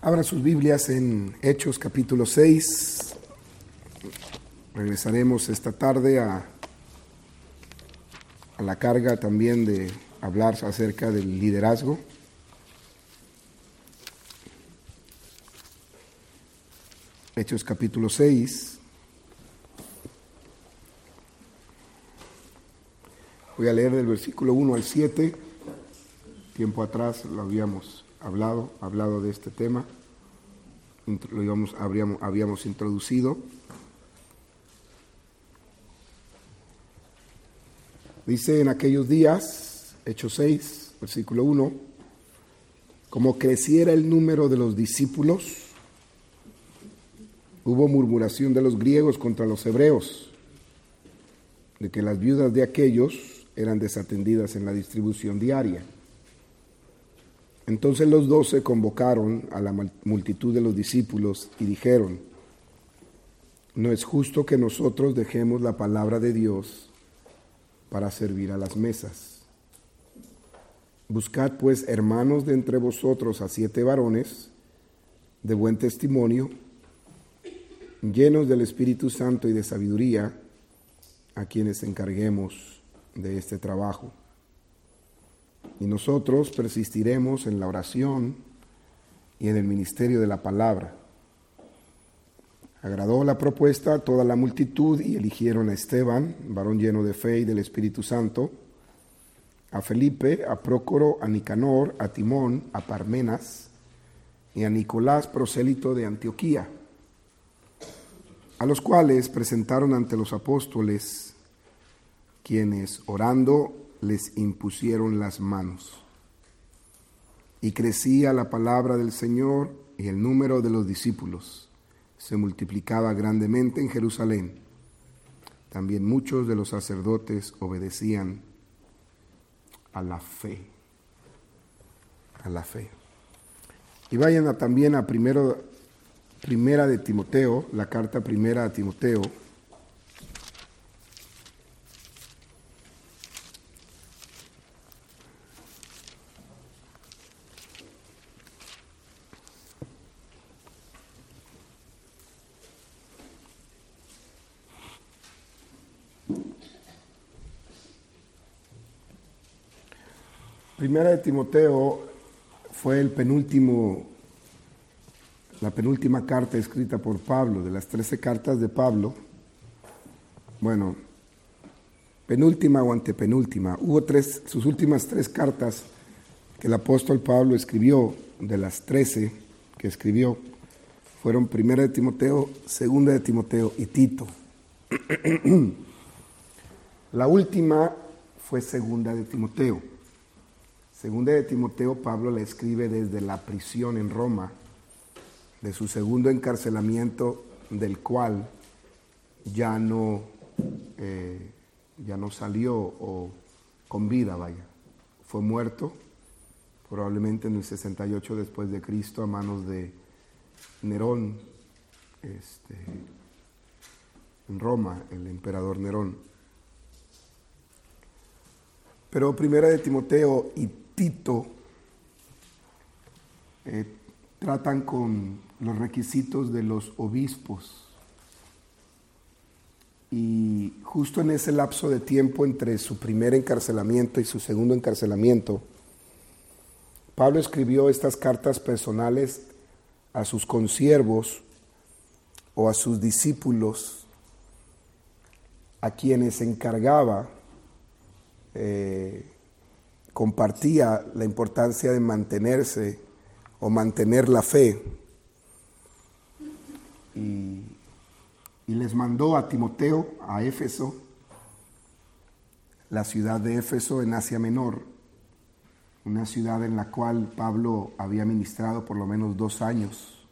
Abran sus Biblias en Hechos capítulo 6. Regresaremos esta tarde a la carga también de hablar acerca del liderazgo. Hechos capítulo 6. Voy a leer del versículo 1 al 7. Tiempo atrás lo habíamos hablado de este tema. Habíamos introducido. Dice: en aquellos días, Hechos 6, versículo 1, como creciera el número de los discípulos, hubo murmuración de los griegos contra los hebreos, de que las viudas de aquellos eran desatendidas en la distribución diaria. Entonces los 12 convocaron a la multitud de los discípulos y dijeron: no es justo que nosotros dejemos la palabra de Dios para servir a las mesas. Buscad pues, hermanos, de entre vosotros a 7 varones de buen testimonio, llenos del Espíritu Santo y de sabiduría, a quienes encarguemos de este trabajo. Y nosotros persistiremos en la oración y en el ministerio de la palabra. Agradó la propuesta a toda la multitud y eligieron a Esteban, varón lleno de fe y del Espíritu Santo, a Felipe, a Prócoro, a Nicanor, a Timón, a Parmenas y a Nicolás, prosélito de Antioquía, a los cuales presentaron ante los apóstoles, quienes, orando, les impusieron las manos. Y crecía la palabra del Señor, y el número de los discípulos se multiplicaba grandemente en Jerusalén. También muchos de los sacerdotes obedecían a la fe. A la fe. Y vayan también a primera de Timoteo, la carta primera a Timoteo. Primera de Timoteo fue la penúltima carta escrita por Pablo, de las 13 cartas de Pablo. Bueno, penúltima o antepenúltima. Hubo sus últimas 3 cartas que el apóstol Pablo escribió, de las 13 que escribió, fueron Primera de Timoteo, Segunda de Timoteo y Tito. La última fue Segunda de Timoteo. Segunda de Timoteo, Pablo la escribe desde la prisión en Roma, de su segundo encarcelamiento, del cual ya no salió o con vida, Fue muerto probablemente en el 68 después de Cristo a manos de Nerón, en Roma, el emperador Nerón. Pero Primera de Timoteo y Tito tratan con los requisitos de los obispos, y justo en ese lapso de tiempo entre su primer encarcelamiento y su segundo encarcelamiento, Pablo escribió estas cartas personales a sus consiervos o a sus discípulos, a quienes encargaba, compartía la importancia de mantenerse o mantener la fe, y les mandó a Timoteo a Éfeso, la ciudad de Éfeso en Asia Menor, una ciudad en la cual Pablo había ministrado por lo menos 2 años.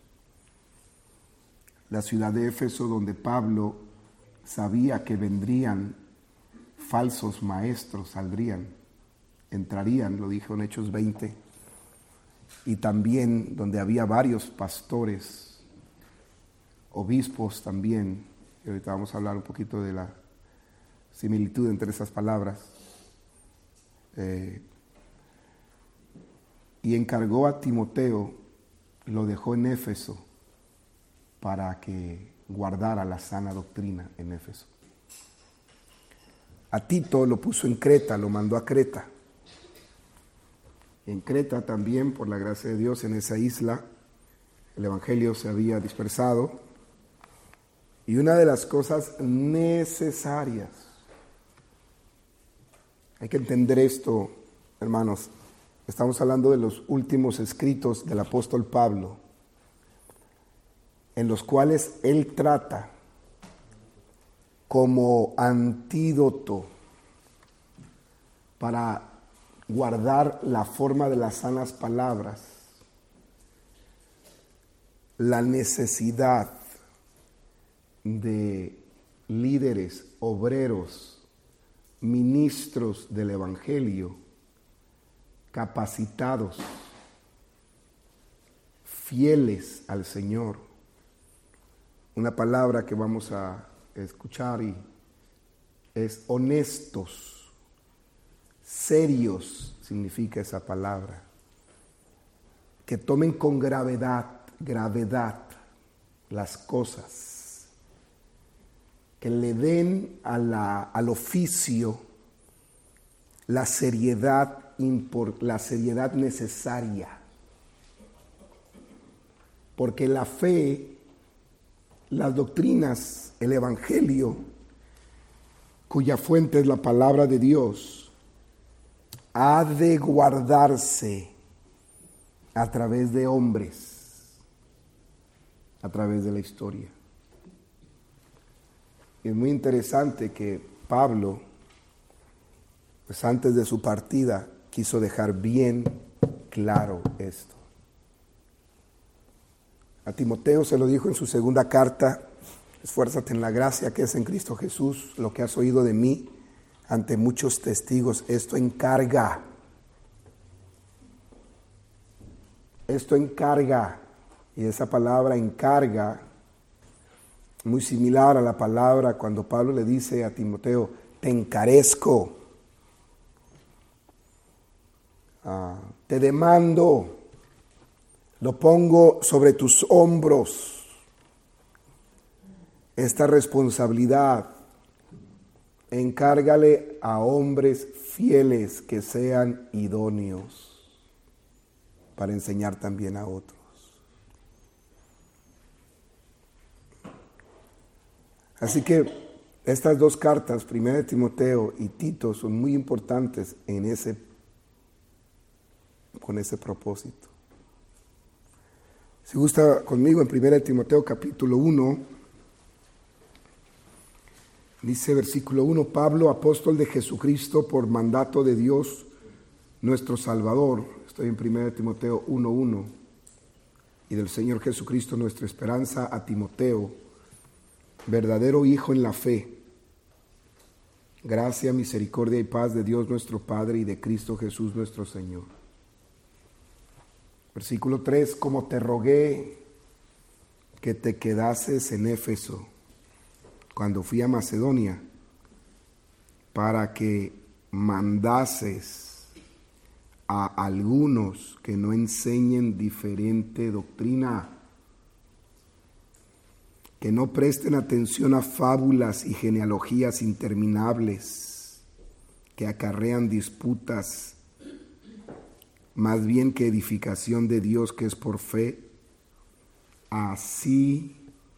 La ciudad de Éfeso donde Pablo sabía que vendrían falsos maestros, entrarían, lo dijo en Hechos 20, y también donde había varios pastores, obispos también, y ahorita vamos a hablar un poquito de la similitud entre esas palabras, y encargó a Timoteo lo dejó en Éfeso para que guardara la sana doctrina en Éfeso. A Tito lo puso en Creta, lo mandó a Creta. En Creta también, por la gracia de Dios, en esa isla, el evangelio se había dispersado. Y una de las cosas necesarias, hay que entender esto, hermanos, estamos hablando de los últimos escritos del apóstol Pablo, en los cuales él trata como antídoto para guardar la forma de las sanas palabras, la necesidad de líderes, obreros, ministros del evangelio, capacitados, fieles al Señor. Una palabra que vamos a escuchar y es honestos, serios significa esa palabra, que tomen con gravedad las cosas, que le den al oficio la seriedad necesaria, porque la fe, las doctrinas, el evangelio, cuya fuente es la palabra de Dios, ha de guardarse a través de hombres, a través de la historia. Y es muy interesante que Pablo, pues antes de su partida, quiso dejar bien claro esto. A Timoteo se lo dijo en su segunda carta: esfuérzate en la gracia que es en Cristo Jesús, lo que has oído de mí ante muchos testigos, esto encarga, y esa palabra encarga, muy similar a la palabra cuando Pablo le dice a Timoteo, te encarezco, te demando, lo pongo sobre tus hombros, esta responsabilidad. Encárgale a hombres fieles que sean idóneos para enseñar también a otros. Así que estas dos cartas, 1 de Timoteo y Tito, son muy importantes con ese propósito. Si gusta conmigo en 1 de Timoteo capítulo 1, dice versículo 1, Pablo, apóstol de Jesucristo por mandato de Dios nuestro Salvador. Estoy en 1 de Timoteo 1:1. Y del Señor Jesucristo nuestra esperanza, a Timoteo, verdadero hijo en la fe. Gracia, misericordia y paz de Dios nuestro Padre y de Cristo Jesús nuestro Señor. Versículo 3, como te rogué que te quedases en Éfeso cuando fui a Macedonia, para que mandases a algunos que no enseñen diferente doctrina, que no presten atención a fábulas y genealogías interminables que acarrean disputas, más bien que edificación de Dios que es por fe. Así,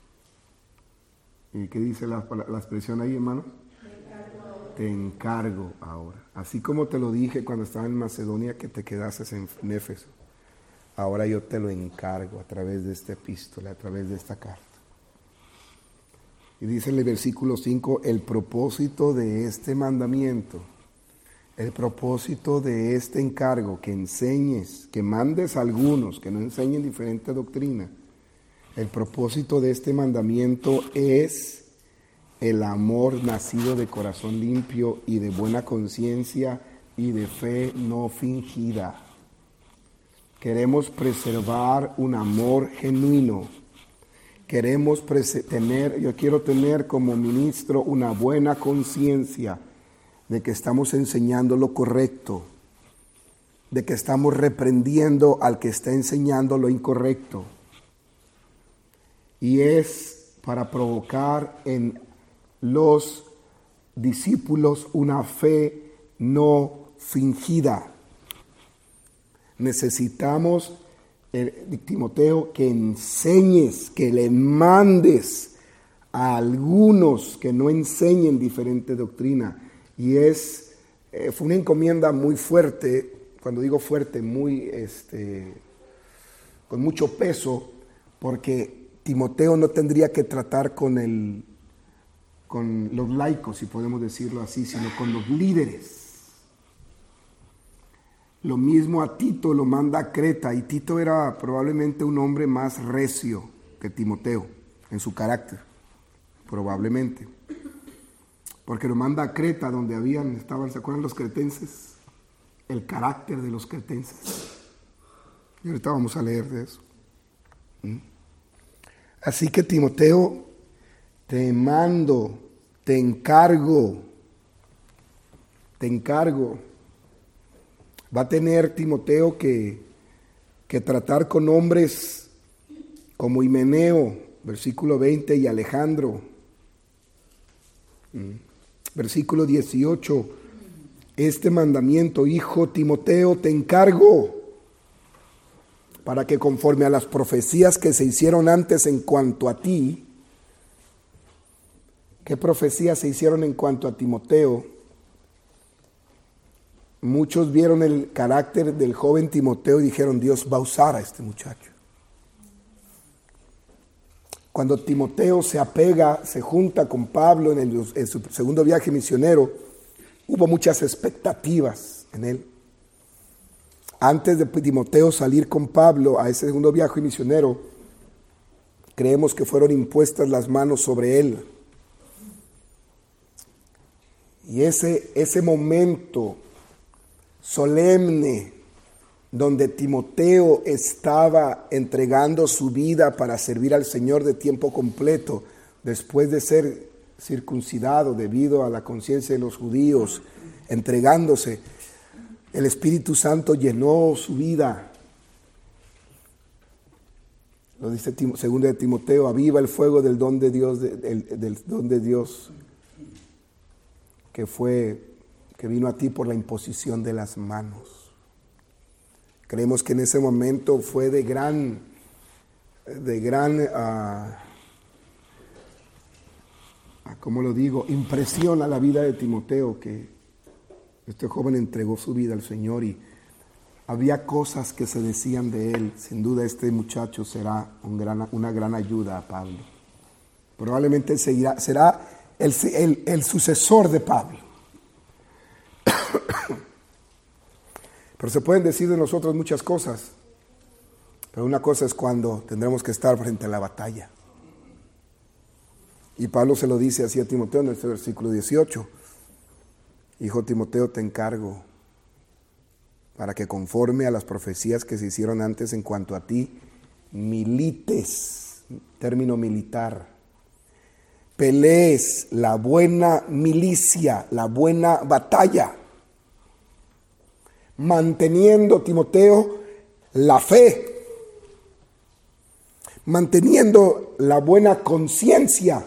¿qué dice la expresión ahí, hermano? Te encargo ahora. Así como te lo dije cuando estaba en Macedonia que te quedases en Éfeso, ahora yo te lo encargo a través de esta epístola, a través de esta carta. Y dice en el versículo 5, el propósito de este mandamiento, el propósito de este encargo, que enseñes, que mandes a algunos que no enseñen diferente doctrina. El propósito de este mandamiento es el amor nacido de corazón limpio y de buena conciencia y de fe no fingida. Queremos preservar un amor genuino. Yo quiero tener como ministro una buena conciencia de que estamos enseñando lo correcto, de que estamos reprendiendo al que está enseñando lo incorrecto. Y es para provocar en los discípulos una fe no fingida. Necesitamos, Timoteo, que enseñes, que le mandes a algunos que no enseñen diferente doctrina. Y fue una encomienda muy fuerte, cuando digo fuerte, muy con mucho peso, porque Timoteo no tendría que tratar con los laicos, si podemos decirlo así, sino con los líderes. Lo mismo a Tito lo manda a Creta, y Tito era probablemente un hombre más recio que Timoteo en su carácter, probablemente. Porque lo manda a Creta, donde ¿se acuerdan los cretenses? El carácter de los cretenses. Y ahorita vamos a leer de eso. Así que Timoteo, te mando, te encargo. Va a tener Timoteo que tratar con hombres como Himeneo, versículo 20, y Alejandro. Versículo 18, este mandamiento, hijo Timoteo, te encargo, para que conforme a las profecías que se hicieron antes en cuanto a ti. ¿Qué profecías se hicieron en cuanto a Timoteo? Muchos vieron el carácter del joven Timoteo y dijeron, Dios va a usar a este muchacho. Cuando Timoteo se junta con Pablo en su segundo viaje misionero, hubo muchas expectativas en él. Antes de Timoteo salir con Pablo a ese segundo viaje misionero, creemos que fueron impuestas las manos sobre él. Y ese momento solemne donde Timoteo estaba entregando su vida para servir al Señor de tiempo completo, después de ser circuncidado debido a la conciencia de los judíos, entregándose, el Espíritu Santo llenó su vida. Lo dice segundo de Timoteo, aviva el fuego del don de Dios, del don de Dios que vino a ti por la imposición de las manos. Creemos que en ese momento fue de gran ¿cómo lo digo? Impresión a la vida de Timoteo, que este joven entregó su vida al Señor y había cosas que se decían de él. Sin duda este muchacho será una gran ayuda a Pablo. Probablemente será el sucesor de Pablo. Pero se pueden decir de nosotros muchas cosas, pero una cosa es cuando tendremos que estar frente a la batalla. Y Pablo se lo dice así a Timoteo en este versículo 18. Hijo Timoteo, te encargo para que conforme a las profecías que se hicieron antes en cuanto a ti, milites, término militar, pelees la buena milicia, la buena batalla, manteniendo, Timoteo, la fe, manteniendo la buena conciencia,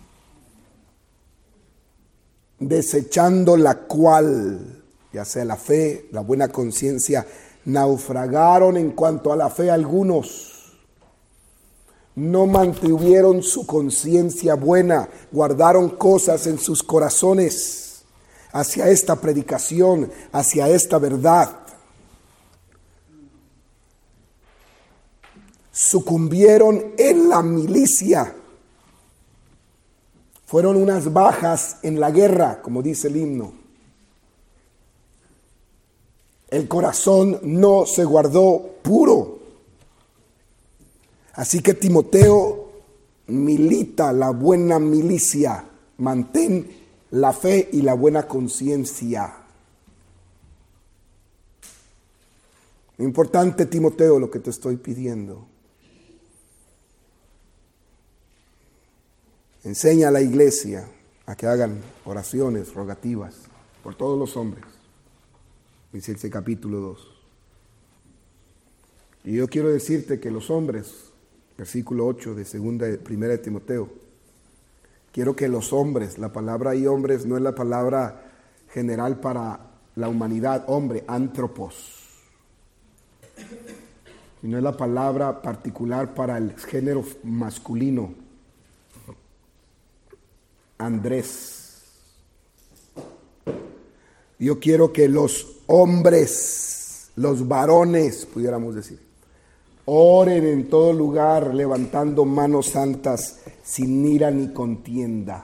desechando la cual, ya sea la fe, la buena conciencia, naufragaron en cuanto a la fe algunos. No mantuvieron su conciencia buena, guardaron cosas en sus corazones hacia esta predicación, hacia esta verdad. Sucumbieron en la milicia. Fueron unas bajas en la guerra, como dice el himno. El corazón no se guardó puro. Así que Timoteo, milita la buena milicia, mantén la fe y la buena conciencia. Importante, Timoteo, lo que te estoy pidiendo. Enseña a la iglesia a que hagan oraciones rogativas por todos los hombres. Dice ese capítulo 2. Y yo quiero decirte que los hombres, versículo 8 de primera de Timoteo, quiero que los hombres, la palabra y hombres no es la palabra general para la humanidad, hombre, antropos, sino es la palabra particular para el género masculino, Andrés. Yo quiero que los hombres, los varones, pudiéramos decir, oren en todo lugar levantando manos santas sin ira ni contienda.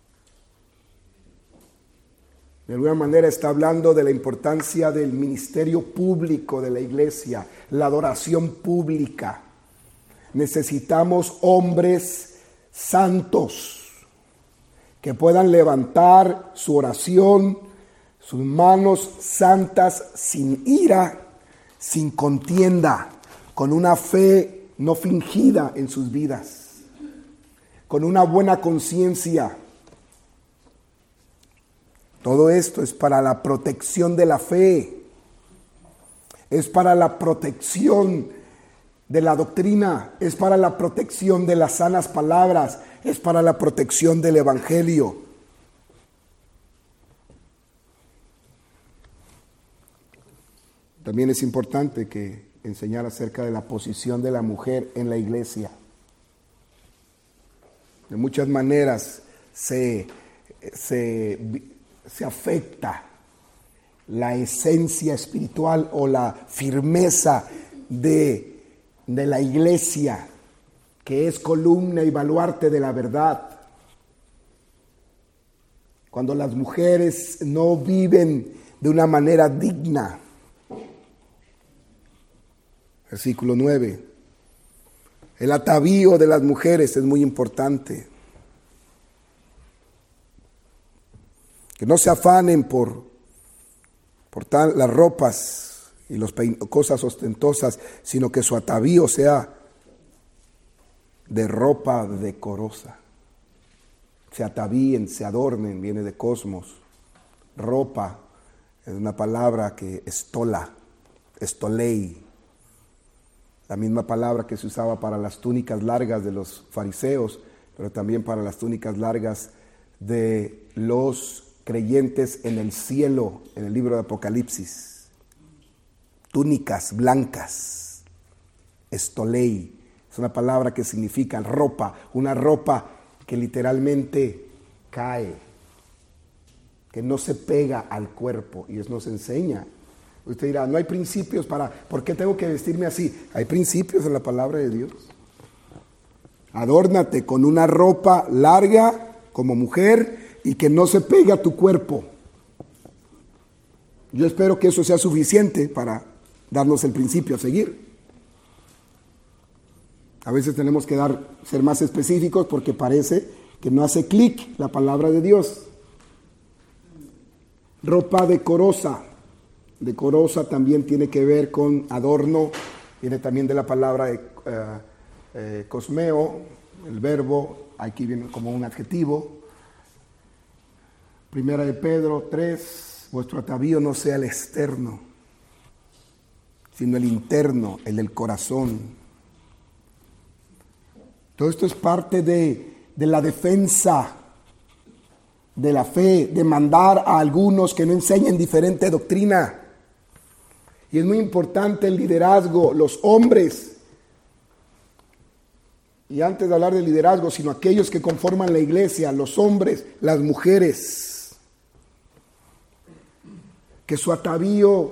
De alguna manera está hablando de la importancia del ministerio público de la iglesia, la adoración pública. Necesitamos hombres santos que puedan levantar su oración, sus manos santas sin ira, sin contienda, con una fe no fingida en sus vidas, con una buena conciencia. Todo esto es para la protección de la fe, es para la protección de la doctrina, es para la protección de las sanas palabras, es para la protección del evangelio. También es importante que enseñar acerca de la posición de la mujer en la iglesia. De muchas maneras se afecta la esencia espiritual o la firmeza de la iglesia, que es columna y baluarte de la verdad. Cuando las mujeres no viven de una manera digna. Versículo 9. El atavío de las mujeres es muy importante. Que no se afanen por las ropas y cosas ostentosas, sino que su atavío sea de ropa decorosa. Se atavíen, se adornen, viene de cosmos. Ropa es una palabra que estola, estolei. La misma palabra que se usaba para las túnicas largas de los fariseos, pero también para las túnicas largas de los creyentes en el cielo, en el libro de Apocalipsis. Túnicas blancas, estolei, es una palabra que significa ropa, una ropa que literalmente cae, que no se pega al cuerpo, y eso nos enseña. Usted dirá, no hay principios ¿por qué tengo que vestirme así? Hay principios en la palabra de Dios. Adórnate con una ropa larga como mujer y que no se pegue a tu cuerpo. Yo espero que eso sea suficiente para darnos el principio a seguir. A veces tenemos que ser más específicos porque parece que no hace clic la palabra de Dios. Ropa decorosa. Decorosa también tiene que ver con adorno, viene también de la palabra cosmeo, el verbo, aquí viene como un adjetivo. Primera de Pedro 3, vuestro atavío no sea el externo, sino el interno, el del corazón. Todo esto es parte de la defensa de la fe, de mandar a algunos que no enseñen diferente doctrina. Y es muy importante el liderazgo, los hombres. Y antes de hablar del liderazgo, sino aquellos que conforman la iglesia, los hombres, las mujeres. Que su atavío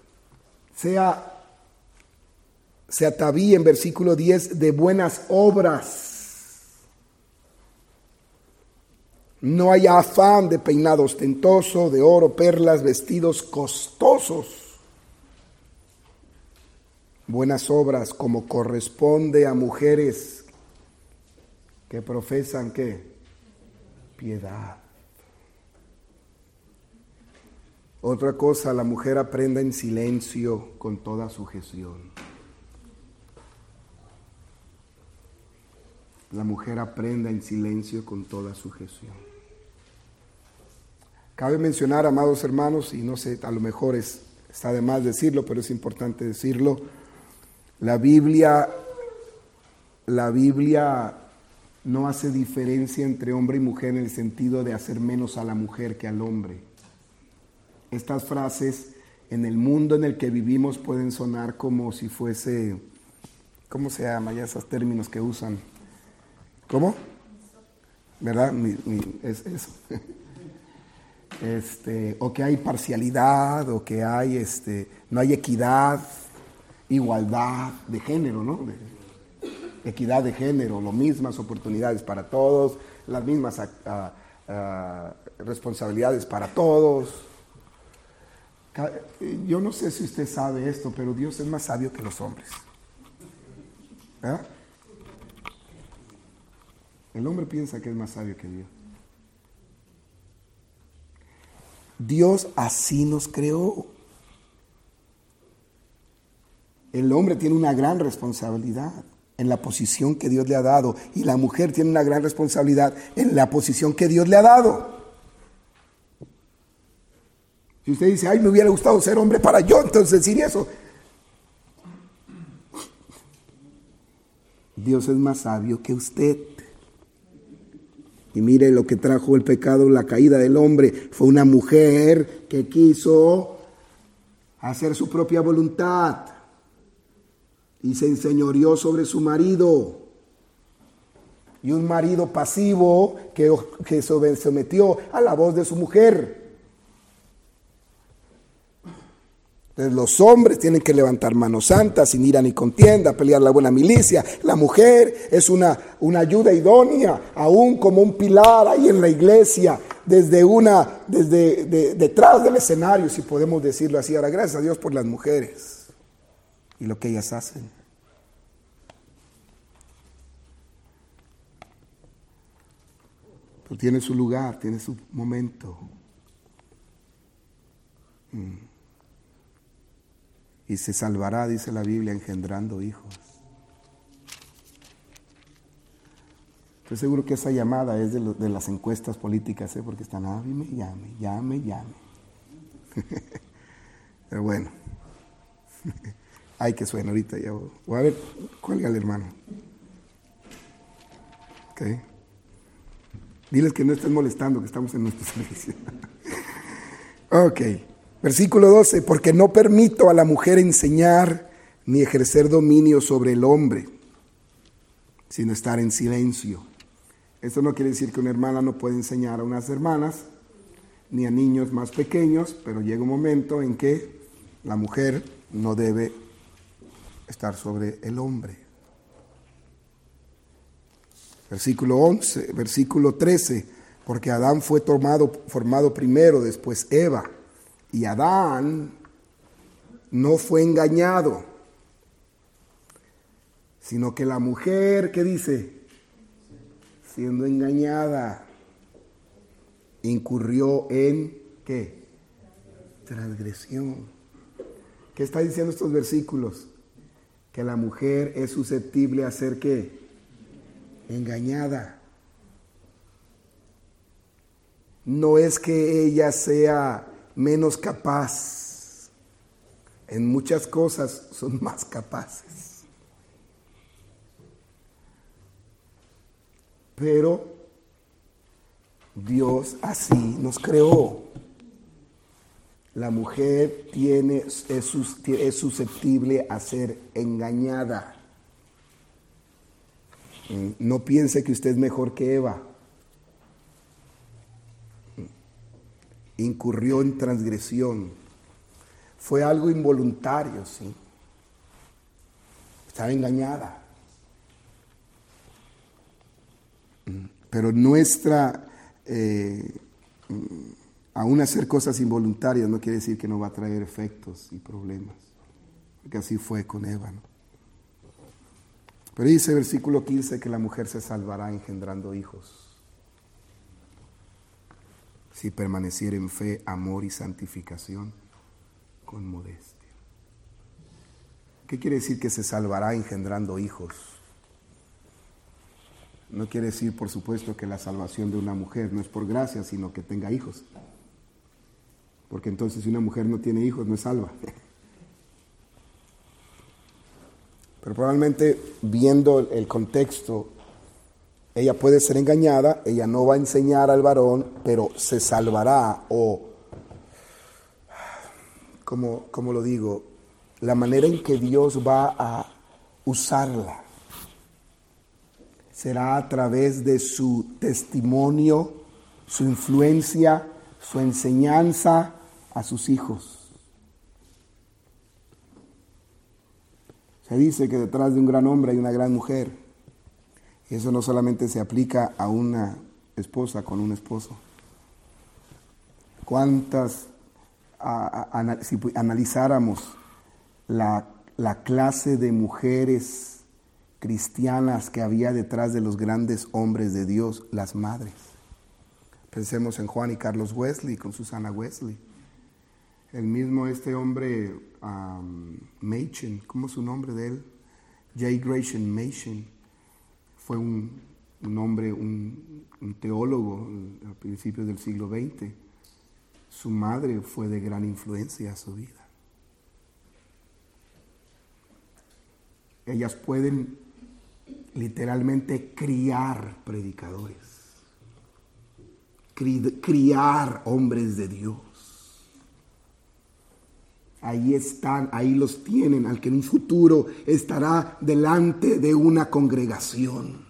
se atavíe en versículo 10 de buenas obras. No haya afán de peinado ostentoso, de oro, perlas, vestidos costosos. Buenas obras como corresponde a mujeres que profesan ¿qué? Piedad. Otra cosa, la mujer aprenda en silencio con toda sujeción. La mujer aprenda en silencio con toda sujeción. Cabe mencionar, amados hermanos, y no sé, a lo mejor está de más decirlo, pero es importante decirlo, La Biblia no hace diferencia entre hombre y mujer en el sentido de hacer menos a la mujer que al hombre. Estas frases en el mundo en el que vivimos pueden sonar como si fuese, ¿cómo se llama ya esos términos que usan? ¿Cómo? ¿Verdad? Es eso. O que hay parcialidad, o que hay, no hay equidad, igualdad de género, ¿no? Equidad de género, las mismas oportunidades para todos, las mismas responsabilidades para todos. Yo no sé si usted sabe esto, pero Dios es más sabio que los hombres. ¿Verdad? El hombre piensa que es más sabio que Dios. Dios así nos creó. El hombre tiene una gran responsabilidad en la posición que Dios le ha dado, y la mujer tiene una gran responsabilidad en la posición que Dios le ha dado. Si usted dice, ay, me hubiera gustado ser hombre para yo entonces decir eso. Dios es más sabio que usted. Y mire lo que trajo el pecado, la caída del hombre. Fue una mujer que quiso hacer su propia voluntad y se enseñoreó sobre su marido. Y un marido pasivo que se sometió a la voz de su mujer. Entonces los hombres tienen que levantar manos santas, sin ira ni contienda, pelear la buena milicia. La mujer es una ayuda idónea, aún como un pilar ahí en la iglesia, desde detrás del escenario, si podemos decirlo así. Ahora, gracias a Dios por las mujeres y lo que ellas hacen. Pero tiene su lugar, tiene su momento. Y se salvará, dice la Biblia, engendrando hijos. Estoy seguro que esa llamada es de las encuestas políticas, porque están, llame. Pero bueno, ay, que suena ahorita ya. Voy a ver, cuélgale, hermano. Ok. Diles que no estén molestando, que estamos en nuestro servicio. Ok. Versículo 12, porque no permito a la mujer enseñar ni ejercer dominio sobre el hombre, sino estar en silencio. Esto no quiere decir que una hermana no puede enseñar a unas hermanas, ni a niños más pequeños, pero llega un momento en que la mujer no debe estar sobre el hombre. Versículo 13, porque Adán fue formado primero, después Eva. Y Adán no fue engañado, sino que la mujer, ¿qué dice? Siendo engañada, incurrió en, ¿qué? Transgresión. ¿Qué está diciendo estos versículos? Que la mujer es susceptible a ser, ¿qué? Engañada. No es que ella sea menos capaz, en muchas cosas son más capaces, pero Dios así nos creó. La mujer es susceptible a ser engañada. No piense que usted es mejor que Eva. Incurrió en transgresión. Fue algo involuntario, sí. Estaba engañada. Pero aún hacer cosas involuntarias no quiere decir que no va a traer efectos y problemas. Porque así fue con Eva, ¿no? Pero dice versículo 15 que la mujer se salvará engendrando hijos, si permaneciera en fe, amor y santificación con modestia. ¿Qué quiere decir que se salvará engendrando hijos? No quiere decir, por supuesto, que la salvación de una mujer no es por gracia, sino que tenga hijos. Porque entonces si una mujer no tiene hijos, no es salva. Pero probablemente viendo el contexto, ella puede ser engañada, ella no va a enseñar al varón, pero se salvará, o, como lo digo, la manera en que Dios va a usarla será a través de su testimonio, su influencia, su enseñanza a sus hijos. Se dice que detrás de un gran hombre hay una gran mujer. Y eso no solamente se aplica a una esposa con un esposo. ¿Cuántas, si analizáramos la clase de mujeres cristianas que había detrás de los grandes hombres de Dios, las madres? Pensemos en Juan y Carlos Wesley con Susana Wesley. El mismo hombre, Machen, ¿cómo es su nombre de él? J. Gresham Machen, fue un hombre, un teólogo a principios del siglo XX. Su madre fue de gran influencia a su vida. Ellas pueden literalmente criar predicadores, criar hombres de Dios. Ahí están, ahí los tienen, al que en un futuro estará delante de una congregación.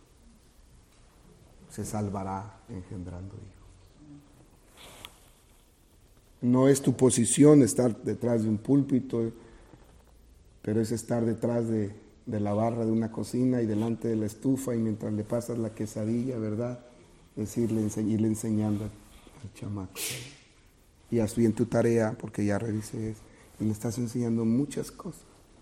Se salvará engendrando hijos. No es tu posición estar detrás de un púlpito, pero es estar detrás de la barra de una cocina y delante de la estufa, y mientras le pasas la quesadilla, ¿verdad? Irle enseñando al chamaco. Y haz bien tu tarea, porque ya revisé eso, y le estás enseñando muchas cosas.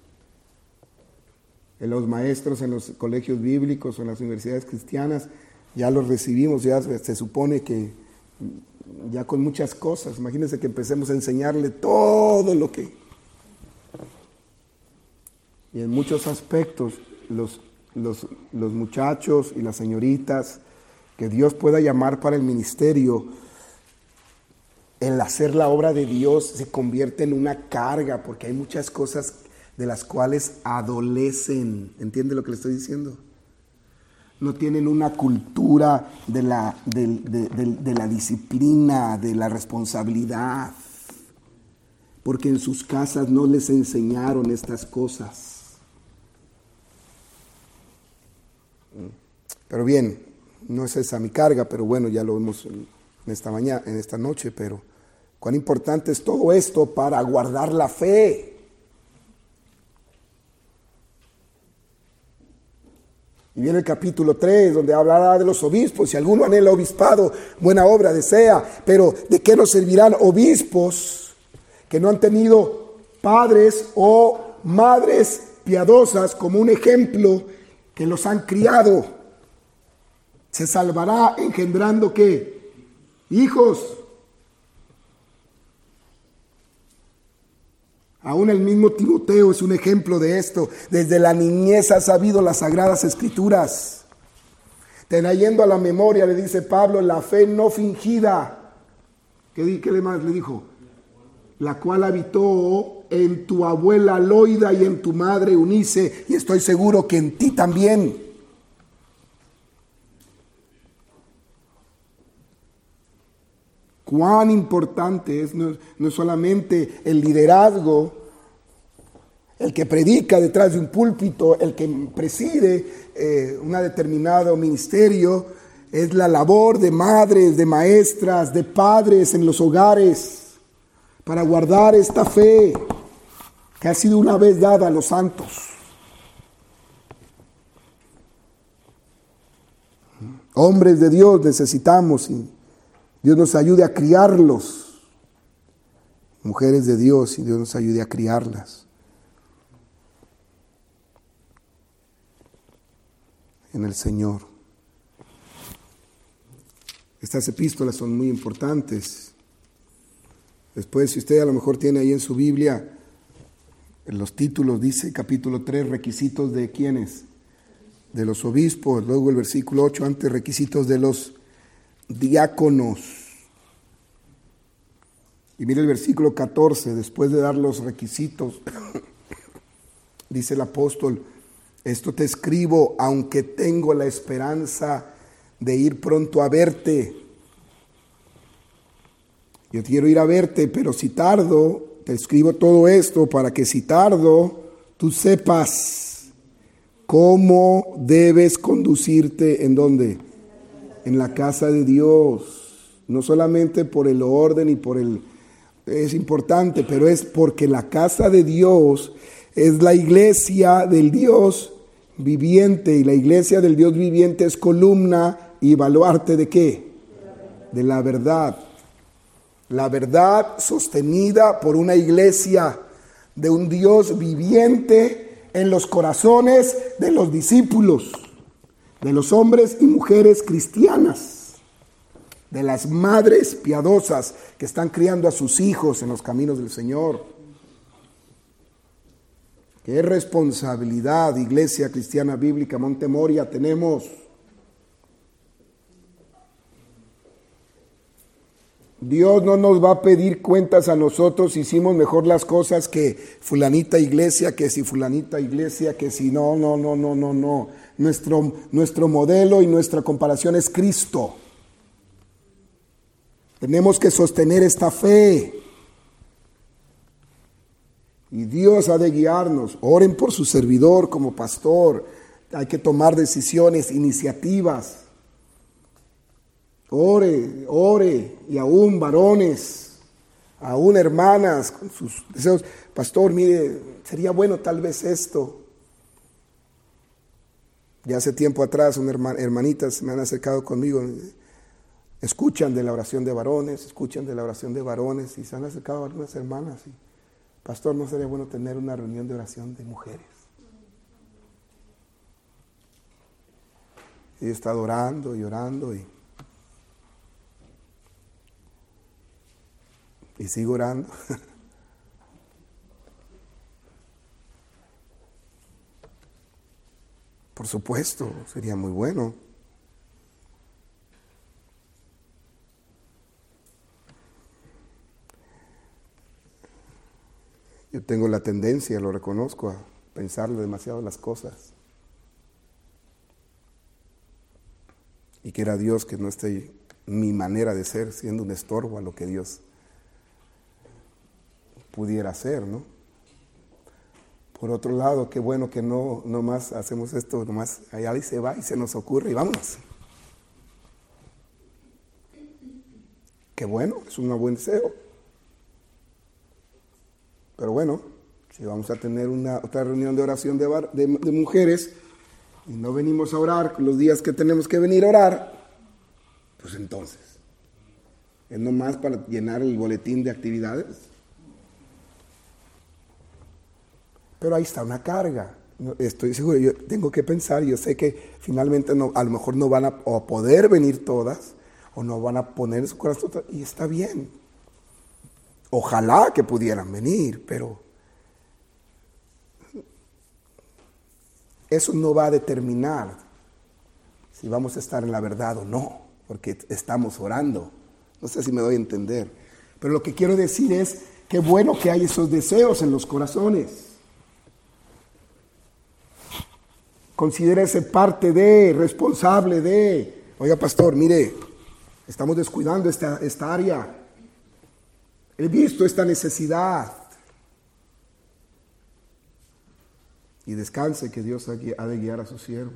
En los maestros en los colegios bíblicos o en las universidades cristianas ya los recibimos, ya se supone que ya con muchas cosas. Imagínense que empecemos a enseñarle todo lo que... Y en muchos aspectos los muchachos y las señoritas que Dios pueda llamar para el ministerio, el hacer la obra de Dios se convierte en una carga, porque hay muchas cosas de las cuales adolecen. ¿Entiende lo que le estoy diciendo? No tienen una cultura de la disciplina, de la responsabilidad, porque en sus casas no les enseñaron estas cosas. Pero bien, no es esa mi carga, pero bueno, ya lo vemos en esta noche, pero cuán importante es todo esto para guardar la fe. Y viene el capítulo 3, donde hablará de los obispos. Si alguno anhela obispado, buena obra desea. Pero ¿de qué nos servirán obispos que no han tenido padres o madres piadosas como un ejemplo que los han criado? Se salvará engendrando ¿qué? Hijos. Aún el mismo Timoteo es un ejemplo de esto. Desde la niñez ha sabido las sagradas escrituras. Trayendo a la memoria, le dice Pablo, la fe no fingida. ¿Qué más le dijo? La cual habitó en tu abuela Loida y en tu madre Eunice, y estoy seguro que en ti también. Cuán importante es no solamente el liderazgo, el que predica detrás de un púlpito, el que preside un determinado ministerio, es la labor de madres, de maestras, de padres en los hogares, para guardar esta fe que ha sido una vez dada a los santos. Hombres de Dios necesitamos y Dios nos ayude a criarlos. Mujeres de Dios, y Dios nos ayude a criarlas. En el Señor. Estas epístolas son muy importantes. Después, si usted a lo mejor tiene ahí en su Biblia, en los títulos dice capítulo 3, requisitos de ¿quiénes? De los obispos. Luego el versículo 8, antes requisitos de los diáconos. Y mire el versículo 14, después de dar los requisitos Dice el apóstol, esto te escribo, aunque tengo la esperanza de ir pronto a verte. Yo quiero ir a verte, pero si tardo, te escribo todo esto para que si tardo, tú sepas cómo debes conducirte. ¿En dónde? En la casa de Dios. No solamente por el orden y por el... Es importante, pero es porque la casa de Dios es la iglesia del Dios viviente. Y la iglesia del Dios viviente es columna y baluarte ¿de qué? De la verdad. La verdad sostenida por una iglesia de un Dios viviente en los corazones de los discípulos, de los hombres y mujeres cristianas, de las madres piadosas que están criando a sus hijos en los caminos del Señor. Qué responsabilidad, Iglesia Cristiana Bíblica Montemoria, tenemos. Dios no nos va a pedir cuentas a nosotros si hicimos mejor las cosas que fulanita iglesia, que si fulanita iglesia, que si no. Nuestro modelo y nuestra comparación es Cristo. Tenemos que sostener esta fe. Y Dios ha de guiarnos. Oren por su servidor como pastor. Hay que tomar decisiones, iniciativas. Ore, y aún varones, aún hermanas con sus deseos. Pastor, mire, sería bueno tal vez esto. Ya hace tiempo atrás, hermanitas me han acercado conmigo, escuchan de la oración de varones, y se han acercado a algunas hermanas. Y, pastor, ¿no sería bueno tener una reunión de oración de mujeres? Y he estado orando y orando y sigo orando. Por supuesto, sería muy bueno. Yo tengo la tendencia, lo reconozco, a pensarle demasiado las cosas. Y quiera Dios que no esté mi manera de ser siendo un estorbo a lo que Dios pudiera hacer, ¿no? Por otro lado, qué bueno que no más hacemos esto, nomás allá y se va y se nos ocurre y vámonos. Qué bueno, es un buen deseo. Pero bueno, si vamos a tener otra reunión de oración de mujeres y no venimos a orar los días que tenemos que venir a orar, pues entonces, es nomás para llenar el boletín de actividades. Pero ahí está una carga. Estoy seguro, yo tengo que pensar, yo sé que finalmente a lo mejor no van a poder venir todas, o no van a poner en su corazón, y está bien. Ojalá que pudieran venir, pero eso no va a determinar si vamos a estar en la verdad o no, porque estamos orando. No sé si me doy a entender. Pero lo que quiero decir es que bueno que hay esos deseos en los corazones. Considérese parte de, responsable de. Oiga, pastor, mire, estamos descuidando esta área. He visto esta necesidad. Y descanse que Dios ha de guiar a su siervo.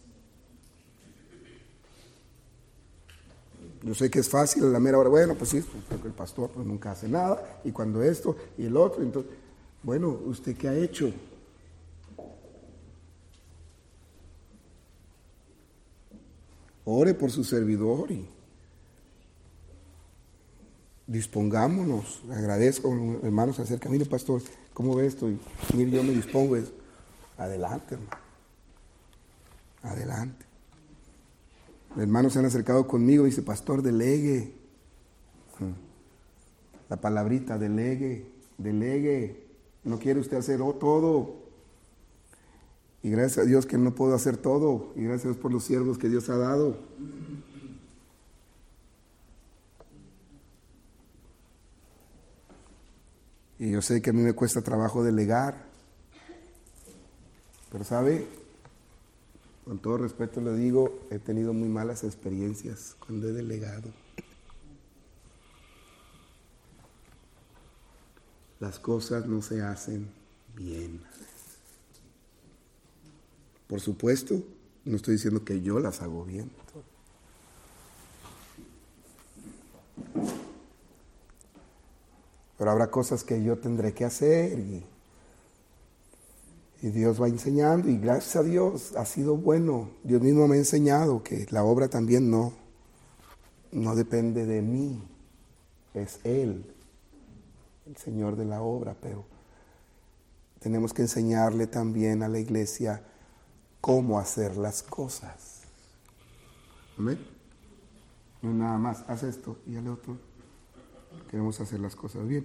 Yo sé que es fácil a la mera hora. Bueno, pues sí, el pastor pues nunca hace nada. Y cuando esto y el otro, entonces, bueno, ¿usted qué ha hecho? Ore por su servidor y dispongámonos. Agradezco, hermanos, se acercan. Mire, pastor, ¿cómo ve esto? Y mire, yo me dispongo. Adelante, hermano. Adelante. Hermanos se han acercado conmigo y dice, pastor, delegue. La palabrita, delegue. No quiere usted hacer todo. Y gracias a Dios que no puedo hacer todo. Y gracias a Dios por los siervos que Dios ha dado. Y yo sé que a mí me cuesta trabajo delegar. Pero sabe, con todo respeto le digo, he tenido muy malas experiencias cuando he delegado. Las cosas no se hacen bien. Por supuesto, no estoy diciendo que yo las hago bien. Pero habrá cosas que yo tendré que hacer y Dios va enseñando, y gracias a Dios ha sido bueno. Dios mismo me ha enseñado que la obra también no depende de mí, es Él, el Señor de la obra, pero tenemos que enseñarle también a la iglesia cómo hacer las cosas. ¿Amén? No nada más, haz esto y haz lo otro. Queremos hacer las cosas bien.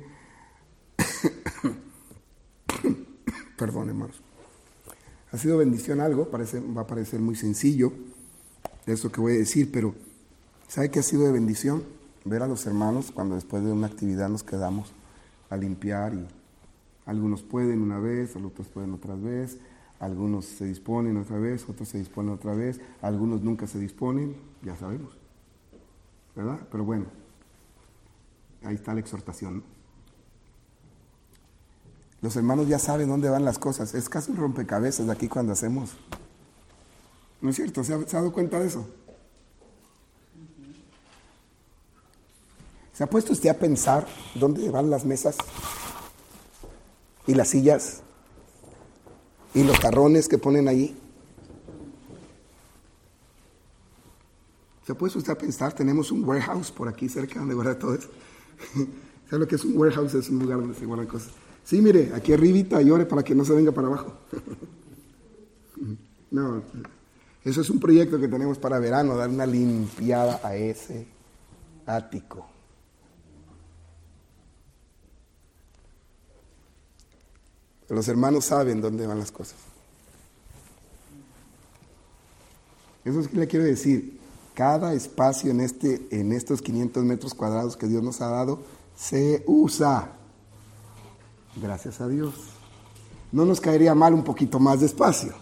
Perdón, hermanos. Ha sido bendición algo, va a parecer muy sencillo eso que voy a decir, pero ¿sabe qué ha sido de bendición? Ver a los hermanos cuando después de una actividad nos quedamos a limpiar, y algunos pueden una vez, otros pueden otra vez, algunos se disponen otra vez, otros se disponen otra vez, algunos nunca se disponen, ya sabemos, ¿verdad? Pero bueno, ahí está la exhortación, ¿no? Los hermanos ya saben dónde van las cosas. Es casi un rompecabezas de aquí cuando hacemos. ¿No es cierto? ¿Se ha dado cuenta de eso? ¿Se ha puesto usted a pensar dónde van las mesas y las sillas y los jarrones que ponen ahí? ¿Se ha puesto usted a pensar? Tenemos un warehouse por aquí cerca donde guarda todo eso. ¿Sabe lo que es un warehouse? Es un lugar donde se guardan cosas. Sí, mire, aquí arribita llore para que no se venga para abajo. No, eso es un proyecto que tenemos para verano, dar una limpiada a ese ático. Los hermanos saben dónde van las cosas. Eso es que le quiero decir. Cada espacio en estos 500 metros cuadrados que Dios nos ha dado se usa. Gracias a Dios. No nos caería mal un poquito más de espacio.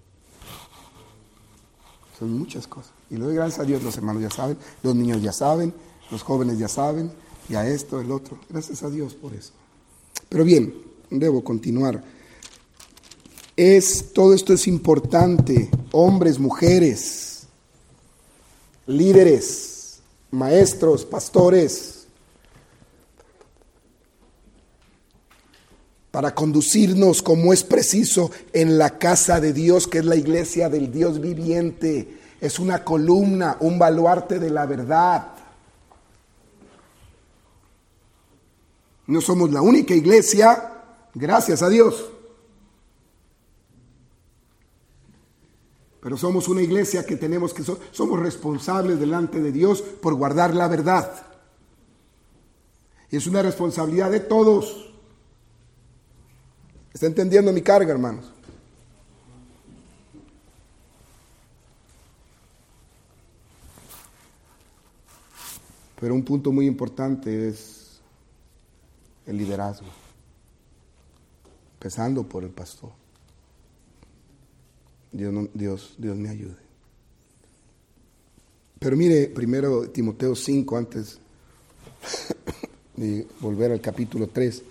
Son muchas cosas. Y le doy gracias a Dios, los hermanos ya saben, los niños ya saben, los jóvenes ya saben, ya esto, el otro. Gracias a Dios por eso. Pero bien, debo continuar. Todo esto es importante. Hombres, mujeres, líderes, maestros, pastores, para conducirnos como es preciso en la casa de Dios, que es la iglesia del Dios viviente. Es una columna, un baluarte de la verdad. No somos la única iglesia, gracias a Dios. Pero somos una iglesia que somos responsables delante de Dios por guardar la verdad. Y es una responsabilidad de todos. ¿Está entendiendo mi carga, hermanos? Pero un punto muy importante es el liderazgo, empezando por el pastor. Dios me ayude. Pero mire, primero Timoteo 5, antes de volver al capítulo 3.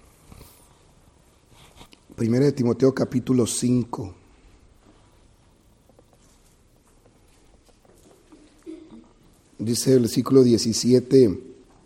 Primera de Timoteo capítulo 5. Dice el versículo 17,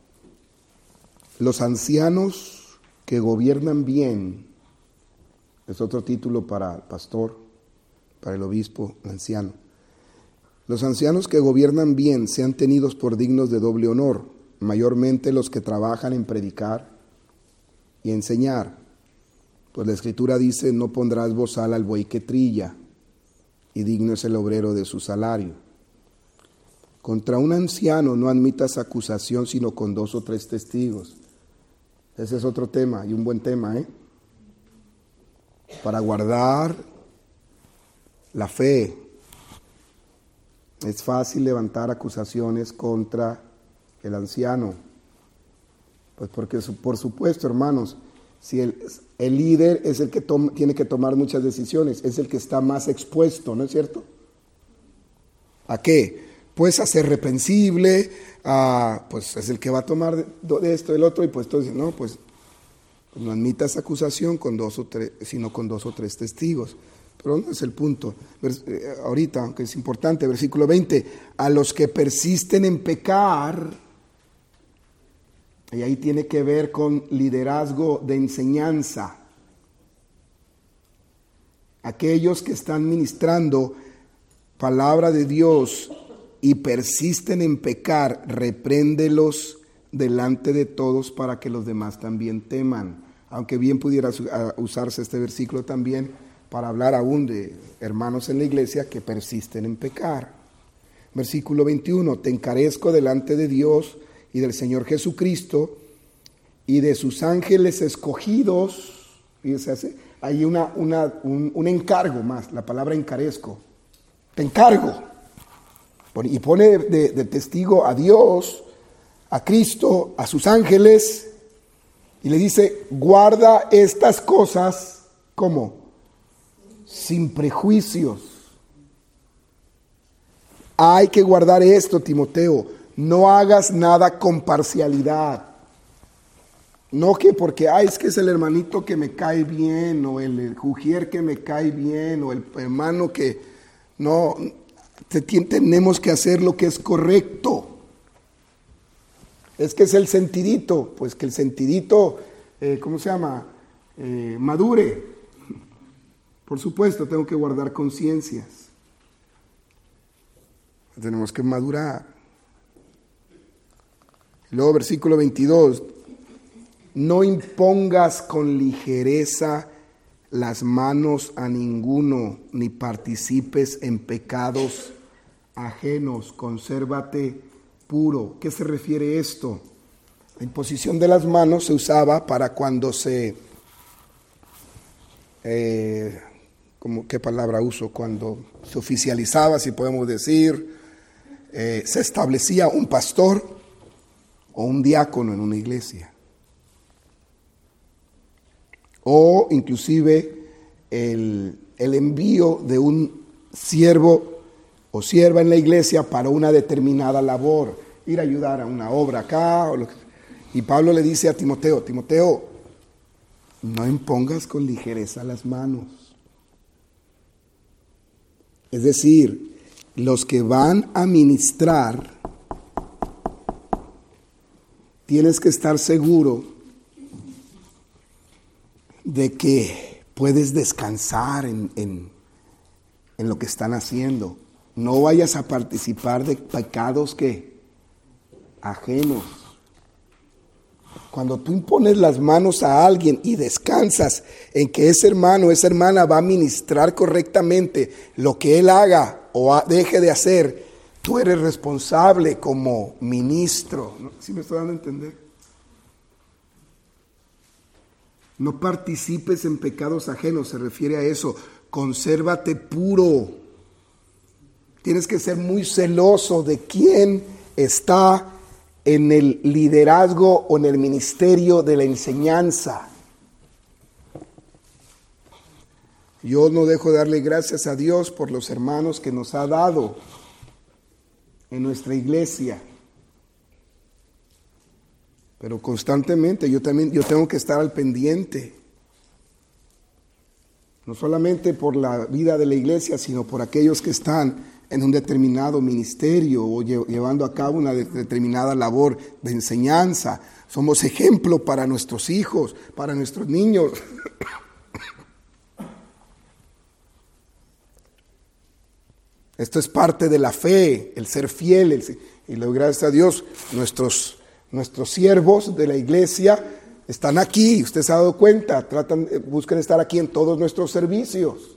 los ancianos que gobiernan bien, es otro título para el pastor, para el obispo, el anciano. Los ancianos que gobiernan bien sean tenidos por dignos de doble honor, mayormente los que trabajan en predicar y enseñar. Pues la Escritura dice, no pondrás bozal al buey que trilla, y digno es el obrero de su salario. Contra un anciano no admitas acusación, sino con 2 o 3 testigos. Ese es otro tema, y un buen tema, para guardar la fe. Es fácil levantar acusaciones contra el anciano. Pues porque, por supuesto, hermanos, Si el líder es el que tiene que tomar muchas decisiones, es el que está más expuesto, ¿no es cierto? ¿A qué? Pues a ser reprensible, pues es el que va a tomar de esto, del otro, y pues entonces, no, pues no admitas acusación con 2 o 3, sino con 2 o 3 testigos. Pero no es el punto. Ahorita, aunque es importante, versículo 20, a los que persisten en pecar, y ahí tiene que ver con liderazgo de enseñanza. Aquellos que están ministrando palabra de Dios y persisten en pecar, repréndelos delante de todos para que los demás también teman. Aunque bien pudiera usarse este versículo también para hablar aún de hermanos en la iglesia que persisten en pecar. Versículo 21, te encarezco delante de Dios y del Señor Jesucristo y de sus ángeles escogidos. Fíjese, hay un encargo más, la palabra encarezco. Te encargo. Y pone de testigo a Dios, a Cristo, a sus ángeles, y le dice, guarda estas cosas, ¿cómo? Sin prejuicios. Hay que guardar esto, Timoteo. No hagas nada con parcialidad. No que porque, es que es el hermanito que me cae bien, o el jujier que me cae bien, o el hermano que... No, tenemos que hacer lo que es correcto. Es que es el sentidito, pues que el sentidito, ¿cómo se llama? Madure. Por supuesto, tengo que guardar conciencias. Tenemos que madurar. Luego, versículo 22. No impongas con ligereza las manos a ninguno, ni participes en pecados ajenos. Consérvate puro. ¿Qué se refiere esto? La imposición de las manos se usaba para cuando ¿qué palabra uso? Cuando se oficializaba, si podemos decir, se establecía un pastor o un diácono en una iglesia. O inclusive el envío de un siervo o sierva en la iglesia para una determinada labor, ir a ayudar a una obra acá. Y Pablo le dice a Timoteo, no impongas con ligereza las manos. Es decir, los que van a ministrar, tienes que estar seguro de que puedes descansar en lo que están haciendo. No vayas a participar de pecados ajenos. Cuando tú impones las manos a alguien y descansas en que ese hermano o esa hermana va a ministrar correctamente lo que él haga o deje de hacer, tú eres responsable como ministro. ¿Sí me estoy dando a entender? No participes en pecados ajenos, se refiere a eso. Consérvate puro. Tienes que ser muy celoso de quién está en el liderazgo o en el ministerio de la enseñanza. Yo no dejo de darle gracias a Dios por los hermanos que nos ha dado en nuestra iglesia. Pero constantemente yo tengo que estar al pendiente. No solamente por la vida de la iglesia, sino por aquellos que están en un determinado ministerio o llevando a cabo una determinada labor de enseñanza. Somos ejemplo para nuestros hijos, para nuestros niños. Esto es parte de la fe, el ser fiel. Y luego, gracias a Dios, nuestros siervos de la iglesia están aquí. Usted se ha dado cuenta, buscan estar aquí en todos nuestros servicios.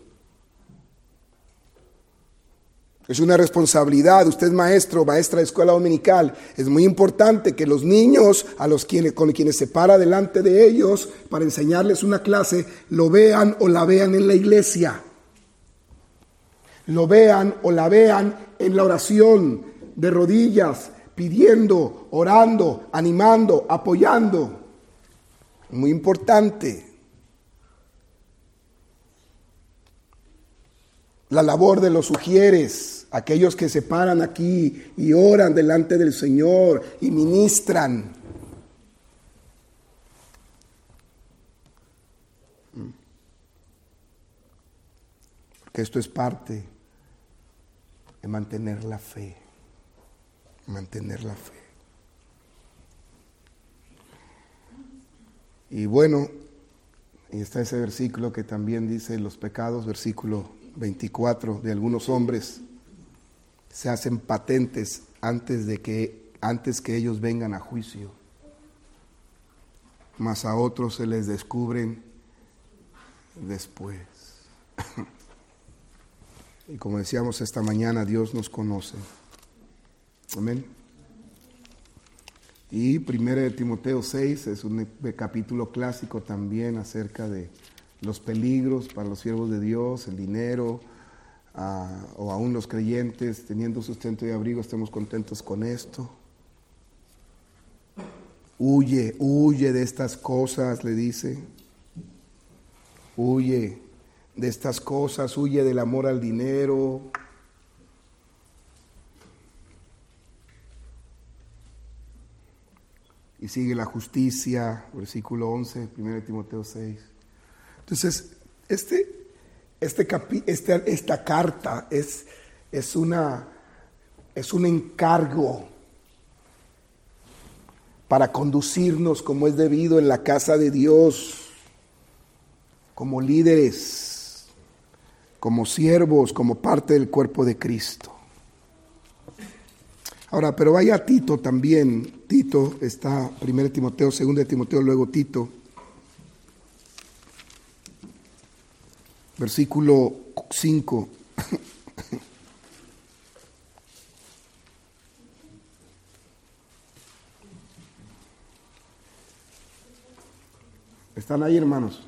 Es una responsabilidad. Usted es maestro, maestra de escuela dominical. Es muy importante que los niños con quienes se para delante de ellos para enseñarles una clase, lo vean o la vean en la iglesia. Lo vean o la vean en la oración, de rodillas, pidiendo, orando, animando, apoyando. Muy importante. La labor de los sugieres, aquellos que se paran aquí y oran delante del Señor y ministran. Porque esto es parte de mantener la fe. Mantener la fe. Y bueno, y está ese versículo que también dice los pecados, versículo 24, de algunos hombres se hacen patentes antes que ellos vengan a juicio, mas a otros se les descubren después. Y como decíamos esta mañana, Dios nos conoce. Amén. Y 1 Timoteo 6 es un capítulo clásico también acerca de los peligros para los siervos de Dios, el dinero, o aún los creyentes teniendo sustento y abrigo, estemos contentos con esto. Huye de estas cosas, le dice. Huye de estas cosas, huye del amor al dinero. Y sigue la justicia, versículo 11, 1 Timoteo 6. Entonces, esta carta es un encargo para conducirnos como es debido en la casa de Dios, como líderes, como siervos, como parte del cuerpo de Cristo. Ahora, pero vaya a Tito también. Tito está 1 Timoteo, 2 Timoteo, luego Tito. Versículo 5. ¿Están ahí, hermanos?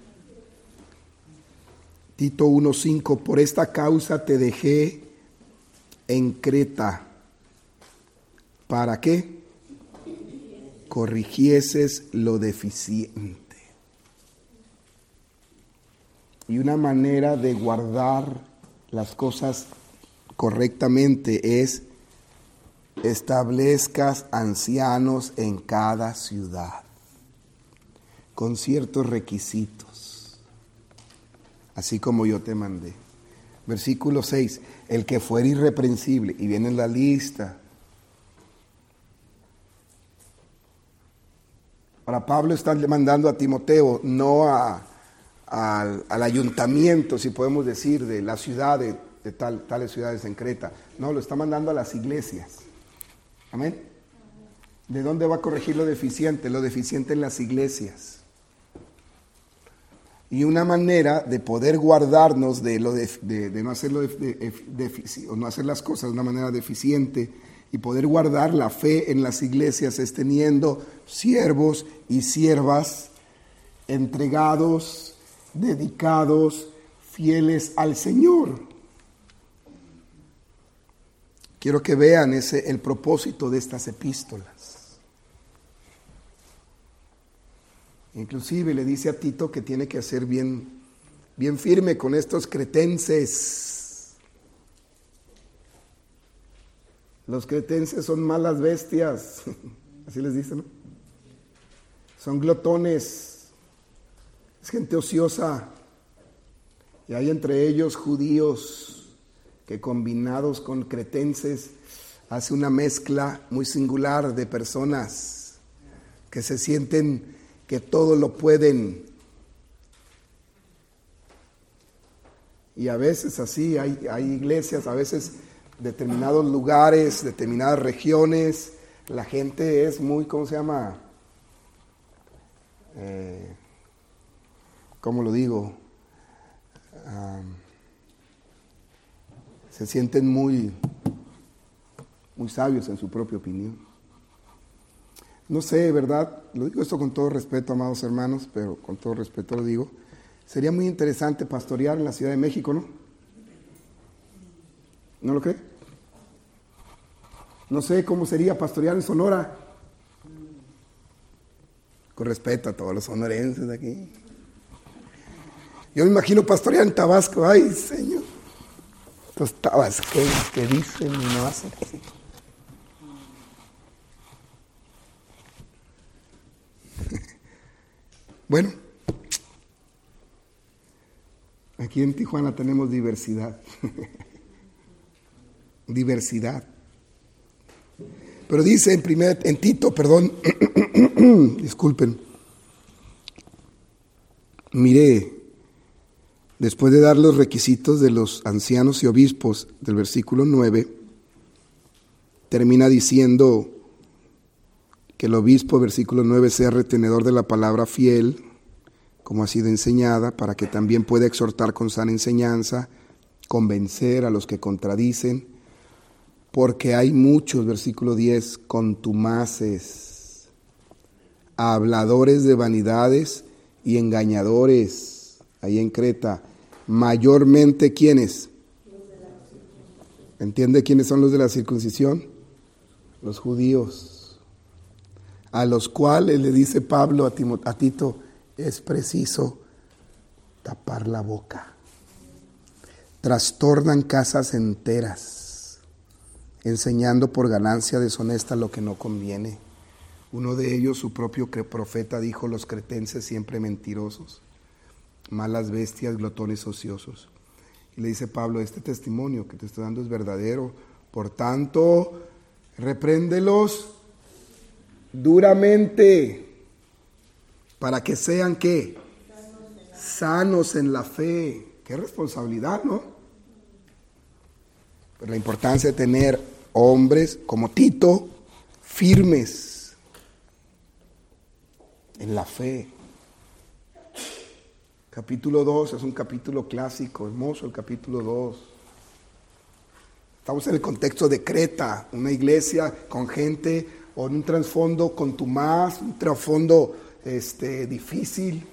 Tito 1:5. Por esta causa te dejé en Creta. ¿Para qué? Corrigieses lo deficiente. Y una manera de guardar las cosas correctamente es establezcas ancianos en cada ciudad, con ciertos requisitos, así como yo te mandé. Versículo 6, el que fuera irreprensible, y viene en la lista. Ahora Pablo está mandando a Timoteo, no al ayuntamiento, si podemos decir, de la ciudad, de tales ciudades en Creta. No, lo está mandando a las iglesias. Amén. ¿De dónde va a corregir lo deficiente? Lo deficiente en las iglesias. Y una manera de poder guardarnos de no hacerlo o no hacer las cosas de una manera deficiente y poder guardar la fe en las iglesias es teniendo siervos y siervas entregados, dedicados, fieles al Señor. Quiero que vean el propósito de estas epístolas. Inclusive le dice a Tito que tiene que hacer bien firme con estos cretenses. Los cretenses son malas bestias, así les dicen, ¿no? Son glotones, es gente ociosa, y hay entre ellos judíos que combinados con cretenses hace una mezcla muy singular de personas que se sienten que todo lo pueden. Y a veces así hay iglesias, a veces determinados lugares, determinadas regiones, la gente es muy, ¿cómo se llama? ¿Cómo lo digo? Se sienten muy sabios en su propia opinión. No sé, ¿verdad? Lo digo esto con todo respeto, amados hermanos, pero con todo respeto lo digo. Sería muy interesante pastorear en la Ciudad de México, ¿no? ¿No lo cree? No sé cómo sería pastorear en Sonora. Con respeto a todos los sonorenses de aquí. Yo me imagino pastorear en Tabasco. Ay, Señor. Los tabasqueños que dicen y no hacen. Bueno, aquí en Tijuana tenemos diversidad. Diversidad. Pero dice en Tito, disculpen, mire, después de dar los requisitos de los ancianos y obispos del versículo 9, termina diciendo que el obispo, versículo 9, sea retenedor de la palabra fiel, como ha sido enseñada, para que también pueda exhortar con sana enseñanza, convencer a los que contradicen, porque hay muchos, versículo 10, contumaces, habladores de vanidades y engañadores, ahí en Creta, mayormente ¿quiénes? ¿Entiende quiénes son los de la circuncisión? Los judíos, a los cuales le dice Pablo a Tito, es preciso tapar la boca. Trastornan casas enteras, enseñando por ganancia deshonesta lo que no conviene. Uno de ellos, su propio profeta, dijo, los cretenses siempre mentirosos, malas bestias, glotones ociosos. Y le dice Pablo, este testimonio que te estoy dando es verdadero, por tanto, repréndelos duramente, para que sean, ¿qué? Sanos en la fe. Qué responsabilidad, ¿no? Pero la importancia de tener hombres como Tito, firmes en la fe. Capítulo 2 es un capítulo clásico, hermoso el capítulo 2. Estamos en el contexto de Creta, una iglesia con gente o en un trasfondo contumaz, un trasfondo difícil.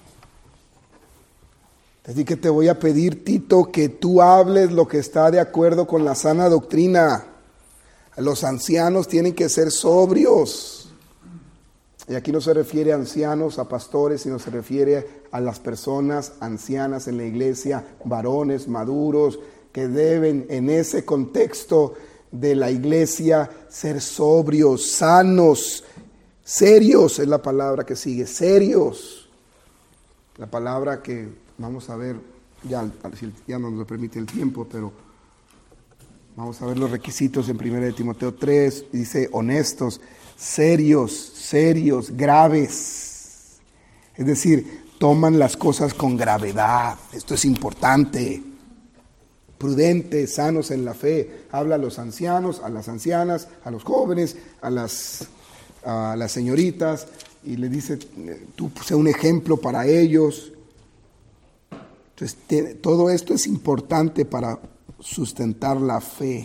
Así que te voy a pedir, Tito, que tú hables lo que está de acuerdo con la sana doctrina. Los ancianos tienen que ser sobrios. Y aquí no se refiere a ancianos, a pastores, sino se refiere a las personas ancianas en la iglesia, varones maduros, que deben en ese contexto de la iglesia ser sobrios, sanos, serios es la palabra que sigue, serios. La palabra que vamos a ver, ya no nos lo permite el tiempo, pero vamos a ver los requisitos en 1 Timoteo 3, dice honestos, serios, graves. Es decir, toman las cosas con gravedad. Esto es importante. Prudentes, sanos en la fe. Habla a los ancianos, a las ancianas, a los jóvenes, a las señoritas, y le dice, tú sé un ejemplo para ellos. Entonces, todo esto es importante para sustentar la fe.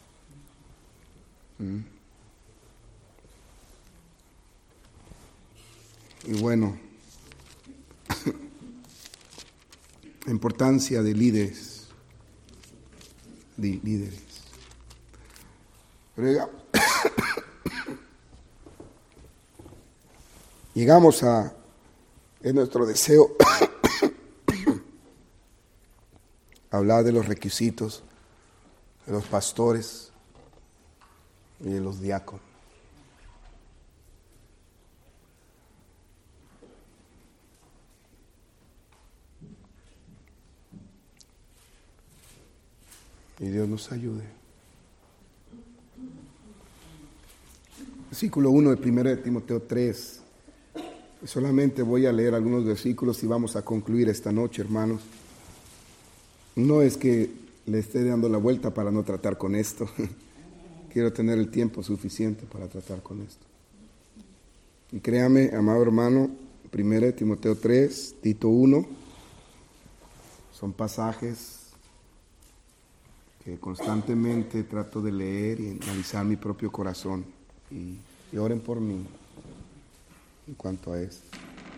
Y bueno, la importancia de líderes. Pero llegamos a, es nuestro deseo, hablar de los requisitos de los pastores y de los diáconos. Y Dios nos ayude. Versículo 1 de 1 Timoteo 3. Solamente voy a leer algunos versículos y vamos a concluir esta noche, hermanos. No es que le esté dando la vuelta para no tratar con esto. Quiero tener el tiempo suficiente para tratar con esto. Y créame, amado hermano, 1 Timoteo 3, Tito 1, son pasajes que constantemente trato de leer y analizar mi propio corazón. Y oren por mí en cuanto a esto.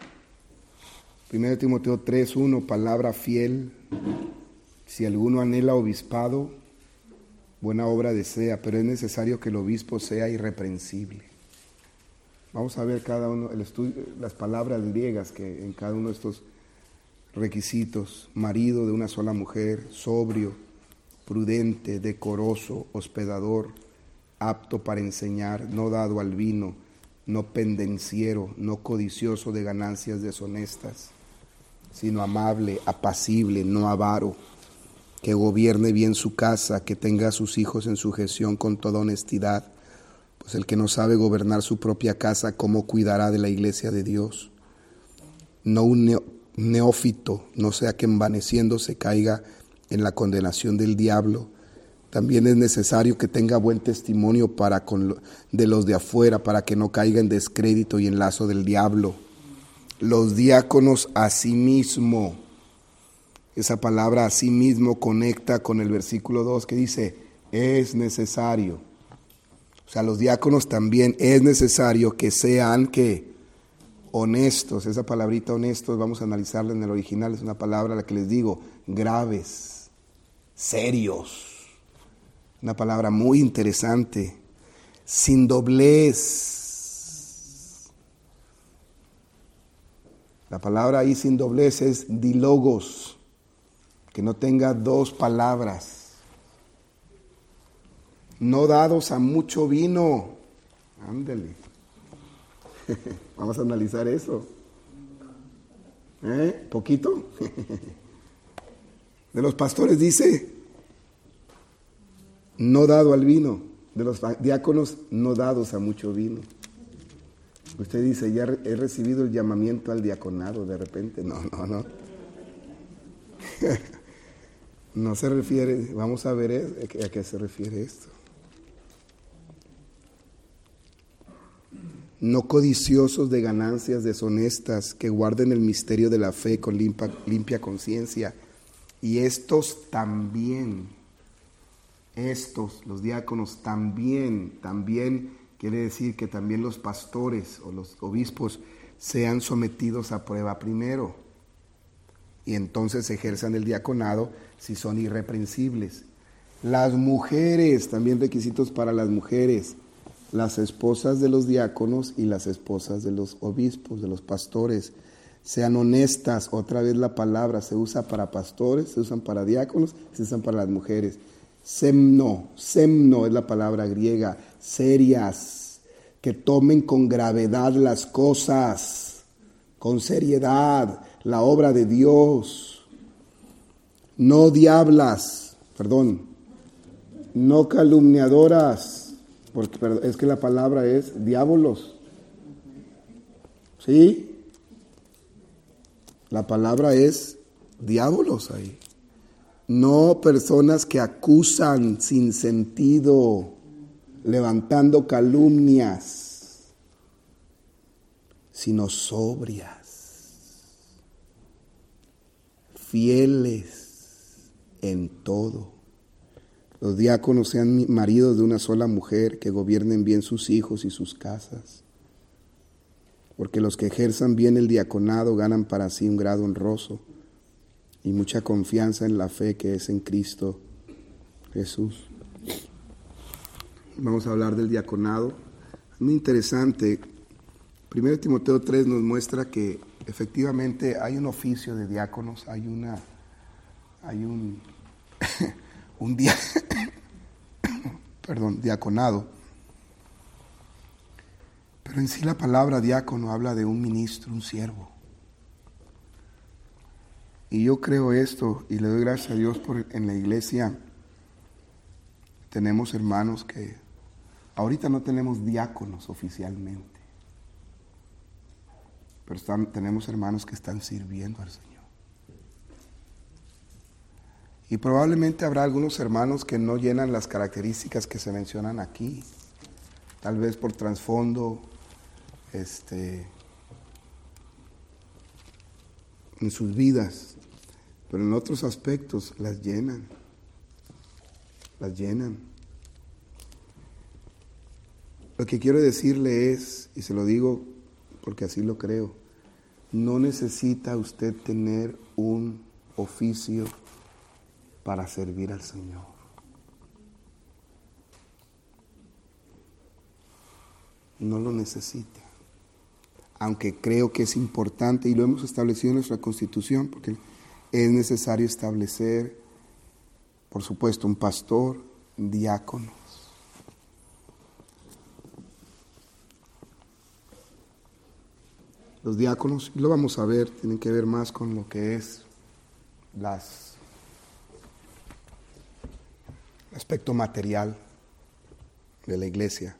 1 Timoteo 3, 1, palabra fiel. Si alguno anhela obispado, buena obra desea, pero es necesario que el obispo sea irreprensible, Vamos a ver cada uno, el estudio, las palabras griegas que en cada uno de estos requisitos: marido de una sola mujer, sobrio, prudente, decoroso, hospedador, apto para enseñar, no dado al vino, no pendenciero, no codicioso de ganancias deshonestas, sino amable, apacible, no avaro, que gobierne bien su casa, que tenga a sus hijos en sujeción con toda honestidad, pues el que no sabe gobernar su propia casa, ¿cómo cuidará de la iglesia de Dios? No un neófito, no sea que envaneciéndose caiga en la condenación del diablo. También es necesario que tenga buen testimonio de los de afuera, para que no caiga en descrédito y en lazo del diablo. Los diáconos asimismo, esa palabra asimismo conecta con el versículo 2 que dice, es necesario. O sea, los diáconos también es necesario que sean, ¿qué? Honestos. Esa palabrita honestos, vamos a analizarla en el original, es una palabra a la que les digo, graves, serios. Una palabra muy interesante, sin doblez. La palabra ahí sin doblez es dilogos, que no tenga dos palabras. No dados a mucho vino. Ándale. Vamos a analizar eso. ¿Poquito? De los pastores dice, no dado al vino. De los diáconos, no dados a mucho vino. Usted dice, ya he recibido el llamamiento al diaconado de repente. No. No se refiere, vamos a ver a qué se refiere esto. No codiciosos de ganancias deshonestas, que guarden el misterio de la fe con limpia conciencia. Y estos también, los diáconos también quiere decir que también los pastores o los obispos sean sometidos a prueba primero. Y entonces ejerzan el diaconado si son irreprensibles. Las mujeres, también requisitos para las mujeres. Las esposas de los diáconos y las esposas de los obispos, de los pastores, sean honestas. Otra vez la palabra se usa para pastores, se usan para diáconos, se usan para las mujeres. Semno es la palabra griega, serias, que tomen con gravedad las cosas, con seriedad, la obra de Dios. No no calumniadoras. Porque es que la palabra es diabolos. ¿Sí? La palabra es diabolos ahí. No personas que acusan sin sentido, levantando calumnias, sino sobrias, fieles en todo. Los diáconos sean maridos de una sola mujer, que gobiernen bien sus hijos y sus casas. Porque los que ejerzan bien el diaconado ganan para sí un grado honroso y mucha confianza en la fe que es en Cristo Jesús. Vamos a hablar del diaconado. Muy interesante. 1 Timoteo 3 nos muestra que efectivamente hay un oficio de diáconos, hay un diaconado. Pero en sí la palabra diácono habla de un ministro, un siervo. Y yo creo esto y le doy gracias a Dios por en la iglesia tenemos hermanos que ahorita no tenemos diáconos oficialmente, pero tenemos hermanos que están sirviendo al Señor. Y probablemente habrá algunos hermanos que no llenan las características que se mencionan aquí, tal vez por trasfondo, en sus vidas, pero en otros aspectos las llenan. Lo que quiero decirle es, y se lo digo porque así lo creo, no necesita usted tener un oficio para servir al Señor. No lo necesita. aunque creo que es importante y lo hemos establecido en nuestra Constitución, porque es necesario establecer, por supuesto, un pastor, diáconos. Los diáconos, lo vamos a ver, tienen que ver más con lo que es el aspecto material de la iglesia.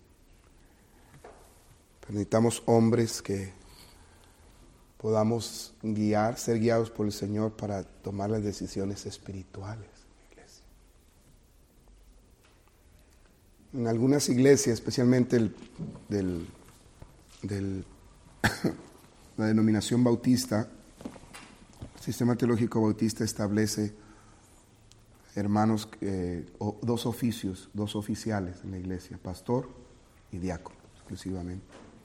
Pero necesitamos hombres que podamos ser guiados por el Señor para tomar las decisiones espirituales en la iglesia. En algunas iglesias, especialmente la denominación bautista, el sistema teológico bautista establece, hermanos, dos oficios, dos oficiales en la iglesia, pastor y diácono, exclusivamente.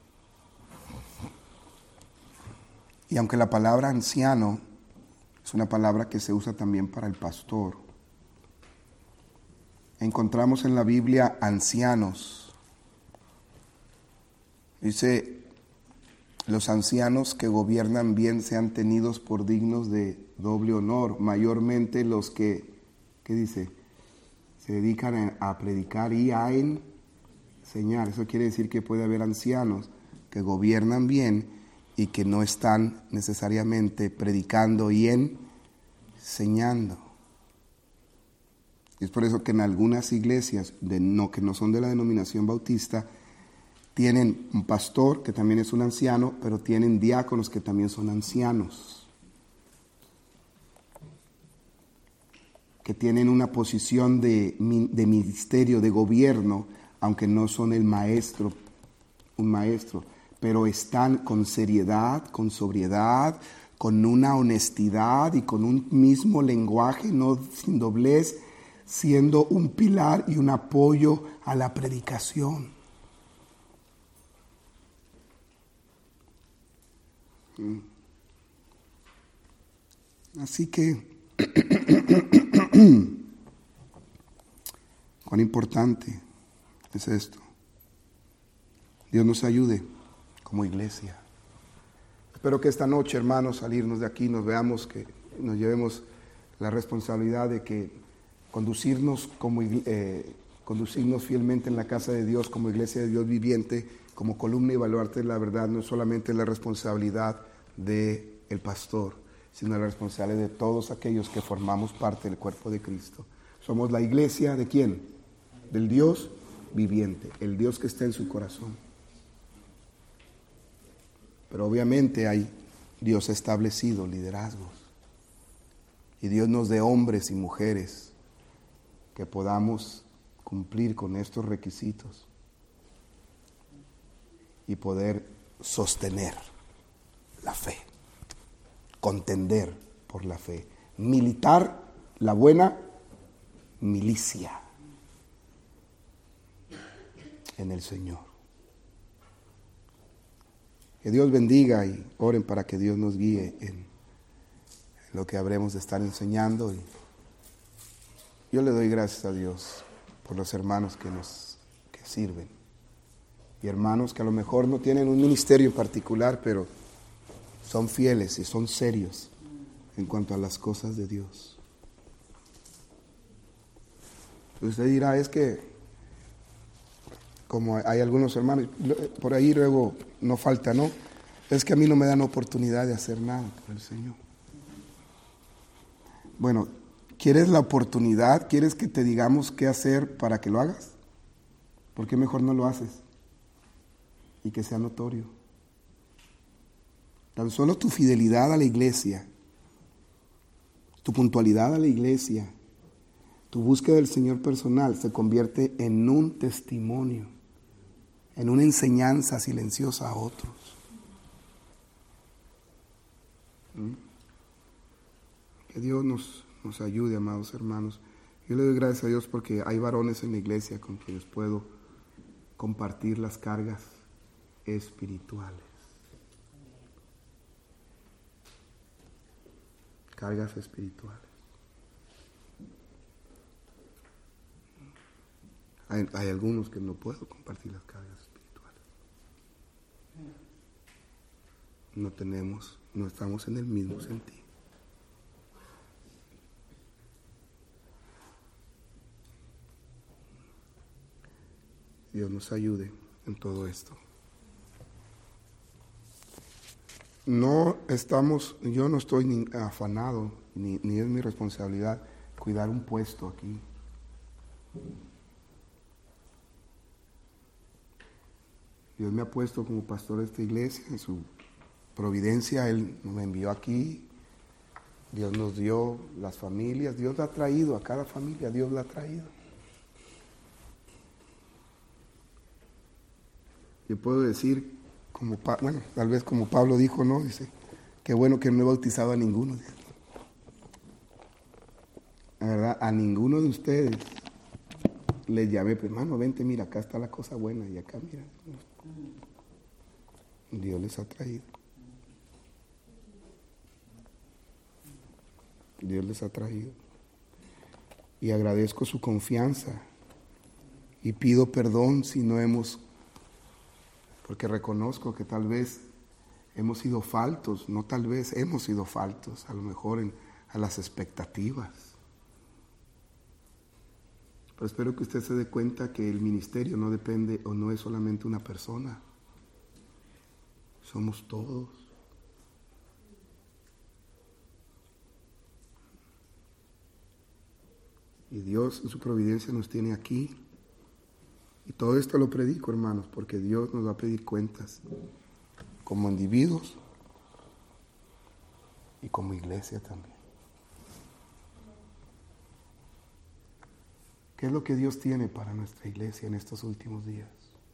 Y aunque la palabra anciano es una palabra que se usa también para el pastor, encontramos en la Biblia ancianos. Dice, los ancianos que gobiernan bien sean tenidos por dignos de doble honor, mayormente los que, ¿qué dice? Se dedican a predicar y a enseñar. Eso quiere decir que puede haber ancianos que gobiernan bien y que no están necesariamente predicando y enseñando. Y es por eso que en algunas iglesias que no son de la denominación bautista, tienen un pastor que también es un anciano, pero tienen diáconos que también son ancianos, que tienen una posición de ministerio, de gobierno, aunque no son un maestro, pero están con seriedad, con sobriedad, con una honestidad y con un mismo lenguaje, no sin doblez, siendo un pilar y un apoyo a la predicación. Así que, cuán importante es esto. Dios nos ayude como iglesia. Espero que esta noche, hermanos, salirnos de aquí, nos veamos, que nos llevemos la responsabilidad de que conducirnos fielmente en la casa de Dios como iglesia de Dios viviente, como columna y baluarte de la verdad, no es solamente la responsabilidad del pastor, sino la responsabilidad de todos aquellos que formamos parte del cuerpo de Cristo. Somos la iglesia ¿de quién? Del Dios viviente, el Dios que está en su corazón. Pero obviamente Dios ha establecido liderazgos. Y Dios nos dé hombres y mujeres que podamos cumplir con estos requisitos y poder sostener la fe, contender por la fe, militar la buena milicia en el Señor. Que Dios bendiga y oren para que Dios nos guíe en lo que habremos de estar enseñando. Y yo le doy gracias a Dios por los hermanos que sirven. Y hermanos que a lo mejor no tienen un ministerio en particular, pero son fieles y son serios en cuanto a las cosas de Dios. Usted dirá, es que como hay algunos hermanos, por ahí luego no falta, ¿no? Es que a mí no me dan oportunidad de hacer nada por el Señor. Bueno, ¿quieres la oportunidad? ¿Quieres que te digamos qué hacer para que lo hagas? ¿Por qué mejor no lo haces? Y que sea notorio. Tan solo tu fidelidad a la iglesia, tu puntualidad a la iglesia, tu búsqueda del Señor personal se convierte en un testimonio, en una enseñanza silenciosa a otros. Que Dios nos ayude, amados hermanos. Yo le doy gracias a Dios porque hay varones en la iglesia con quienes puedo compartir las cargas espirituales. Cargas espirituales. Hay algunos que no puedo compartir las cargas espirituales. no estamos en el mismo sentido. Dios nos ayude en todo esto. Yo no estoy ni afanado, ni es mi responsabilidad cuidar un puesto aquí. Dios me ha puesto como pastor de esta iglesia, en su providencia Él me envió aquí. Dios nos dio las familias, Dios la ha traído a cada familia, Dios la ha traído. Yo puedo decir, tal vez como Pablo dijo, ¿no? Dice, qué bueno que no he bautizado a ninguno. Dice. La verdad, a ninguno de ustedes les llamé, pues, hermano, vente, mira, acá está la cosa buena, y acá, mira. Dios les ha traído. Dios les ha traído. Y agradezco su confianza. Y pido perdón si no hemos, porque reconozco que tal vez hemos sido faltos, no tal vez, hemos sido faltos, a lo mejor a las expectativas. Pero espero que usted se dé cuenta que el ministerio no depende o no es solamente una persona. Somos todos. Y Dios en su providencia nos tiene aquí. Y todo esto lo predico, hermanos, porque Dios nos va a pedir cuentas como individuos y como iglesia también. ¿Qué es lo que Dios tiene para nuestra iglesia en estos últimos días?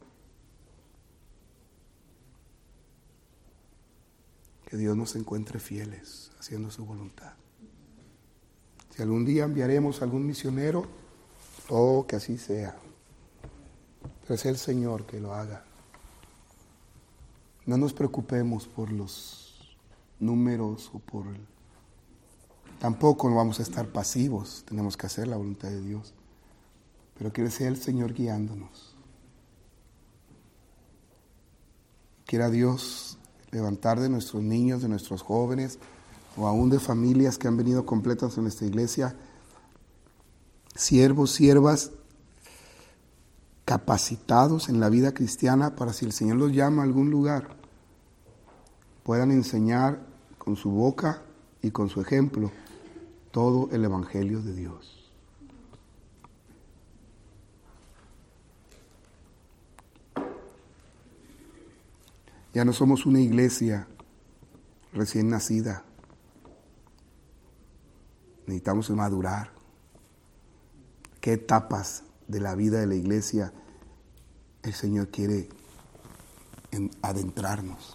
Que Dios nos encuentre fieles, haciendo su voluntad. Si algún día enviaremos a algún misionero, que así sea. Pero es el Señor que lo haga. No nos preocupemos por los números Tampoco no vamos a estar pasivos, tenemos que hacer la voluntad de Dios. Pero que sea el Señor guiándonos. Quiera Dios levantar de nuestros niños, de nuestros jóvenes, o aún de familias que han venido completas en esta iglesia, siervos, siervas, capacitados en la vida cristiana para, si el Señor los llama a algún lugar, puedan enseñar con su boca y con su ejemplo todo el evangelio de Dios. Ya no somos una iglesia recién nacida. Necesitamos madurar. ¿Qué etapas de la vida de la iglesia el Señor quiere adentrarnos?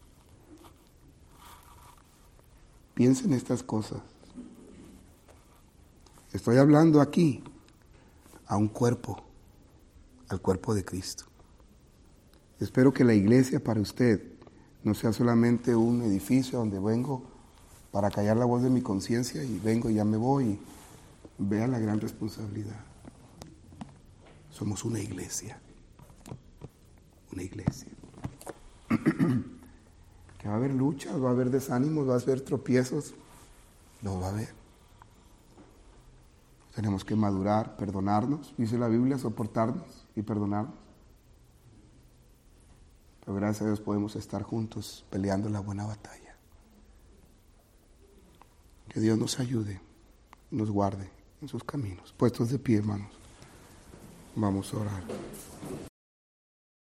Piensa en estas cosas. Estoy hablando aquí a un cuerpo, al cuerpo de Cristo. Espero que la iglesia para usted no sea solamente un edificio donde vengo para callar la voz de mi conciencia y vengo y ya me voy. Y vea la gran responsabilidad. Somos una iglesia. Una iglesia. Que va a haber luchas, va a haber desánimos, va a haber tropiezos. Lo va a haber. Tenemos que madurar, perdonarnos. Dice la Biblia, soportarnos y perdonarnos. Pero gracias a Dios podemos estar juntos peleando la buena batalla. Que Dios nos ayude, nos guarde en sus caminos. Puestos de pie, hermanos. Vamos a orar.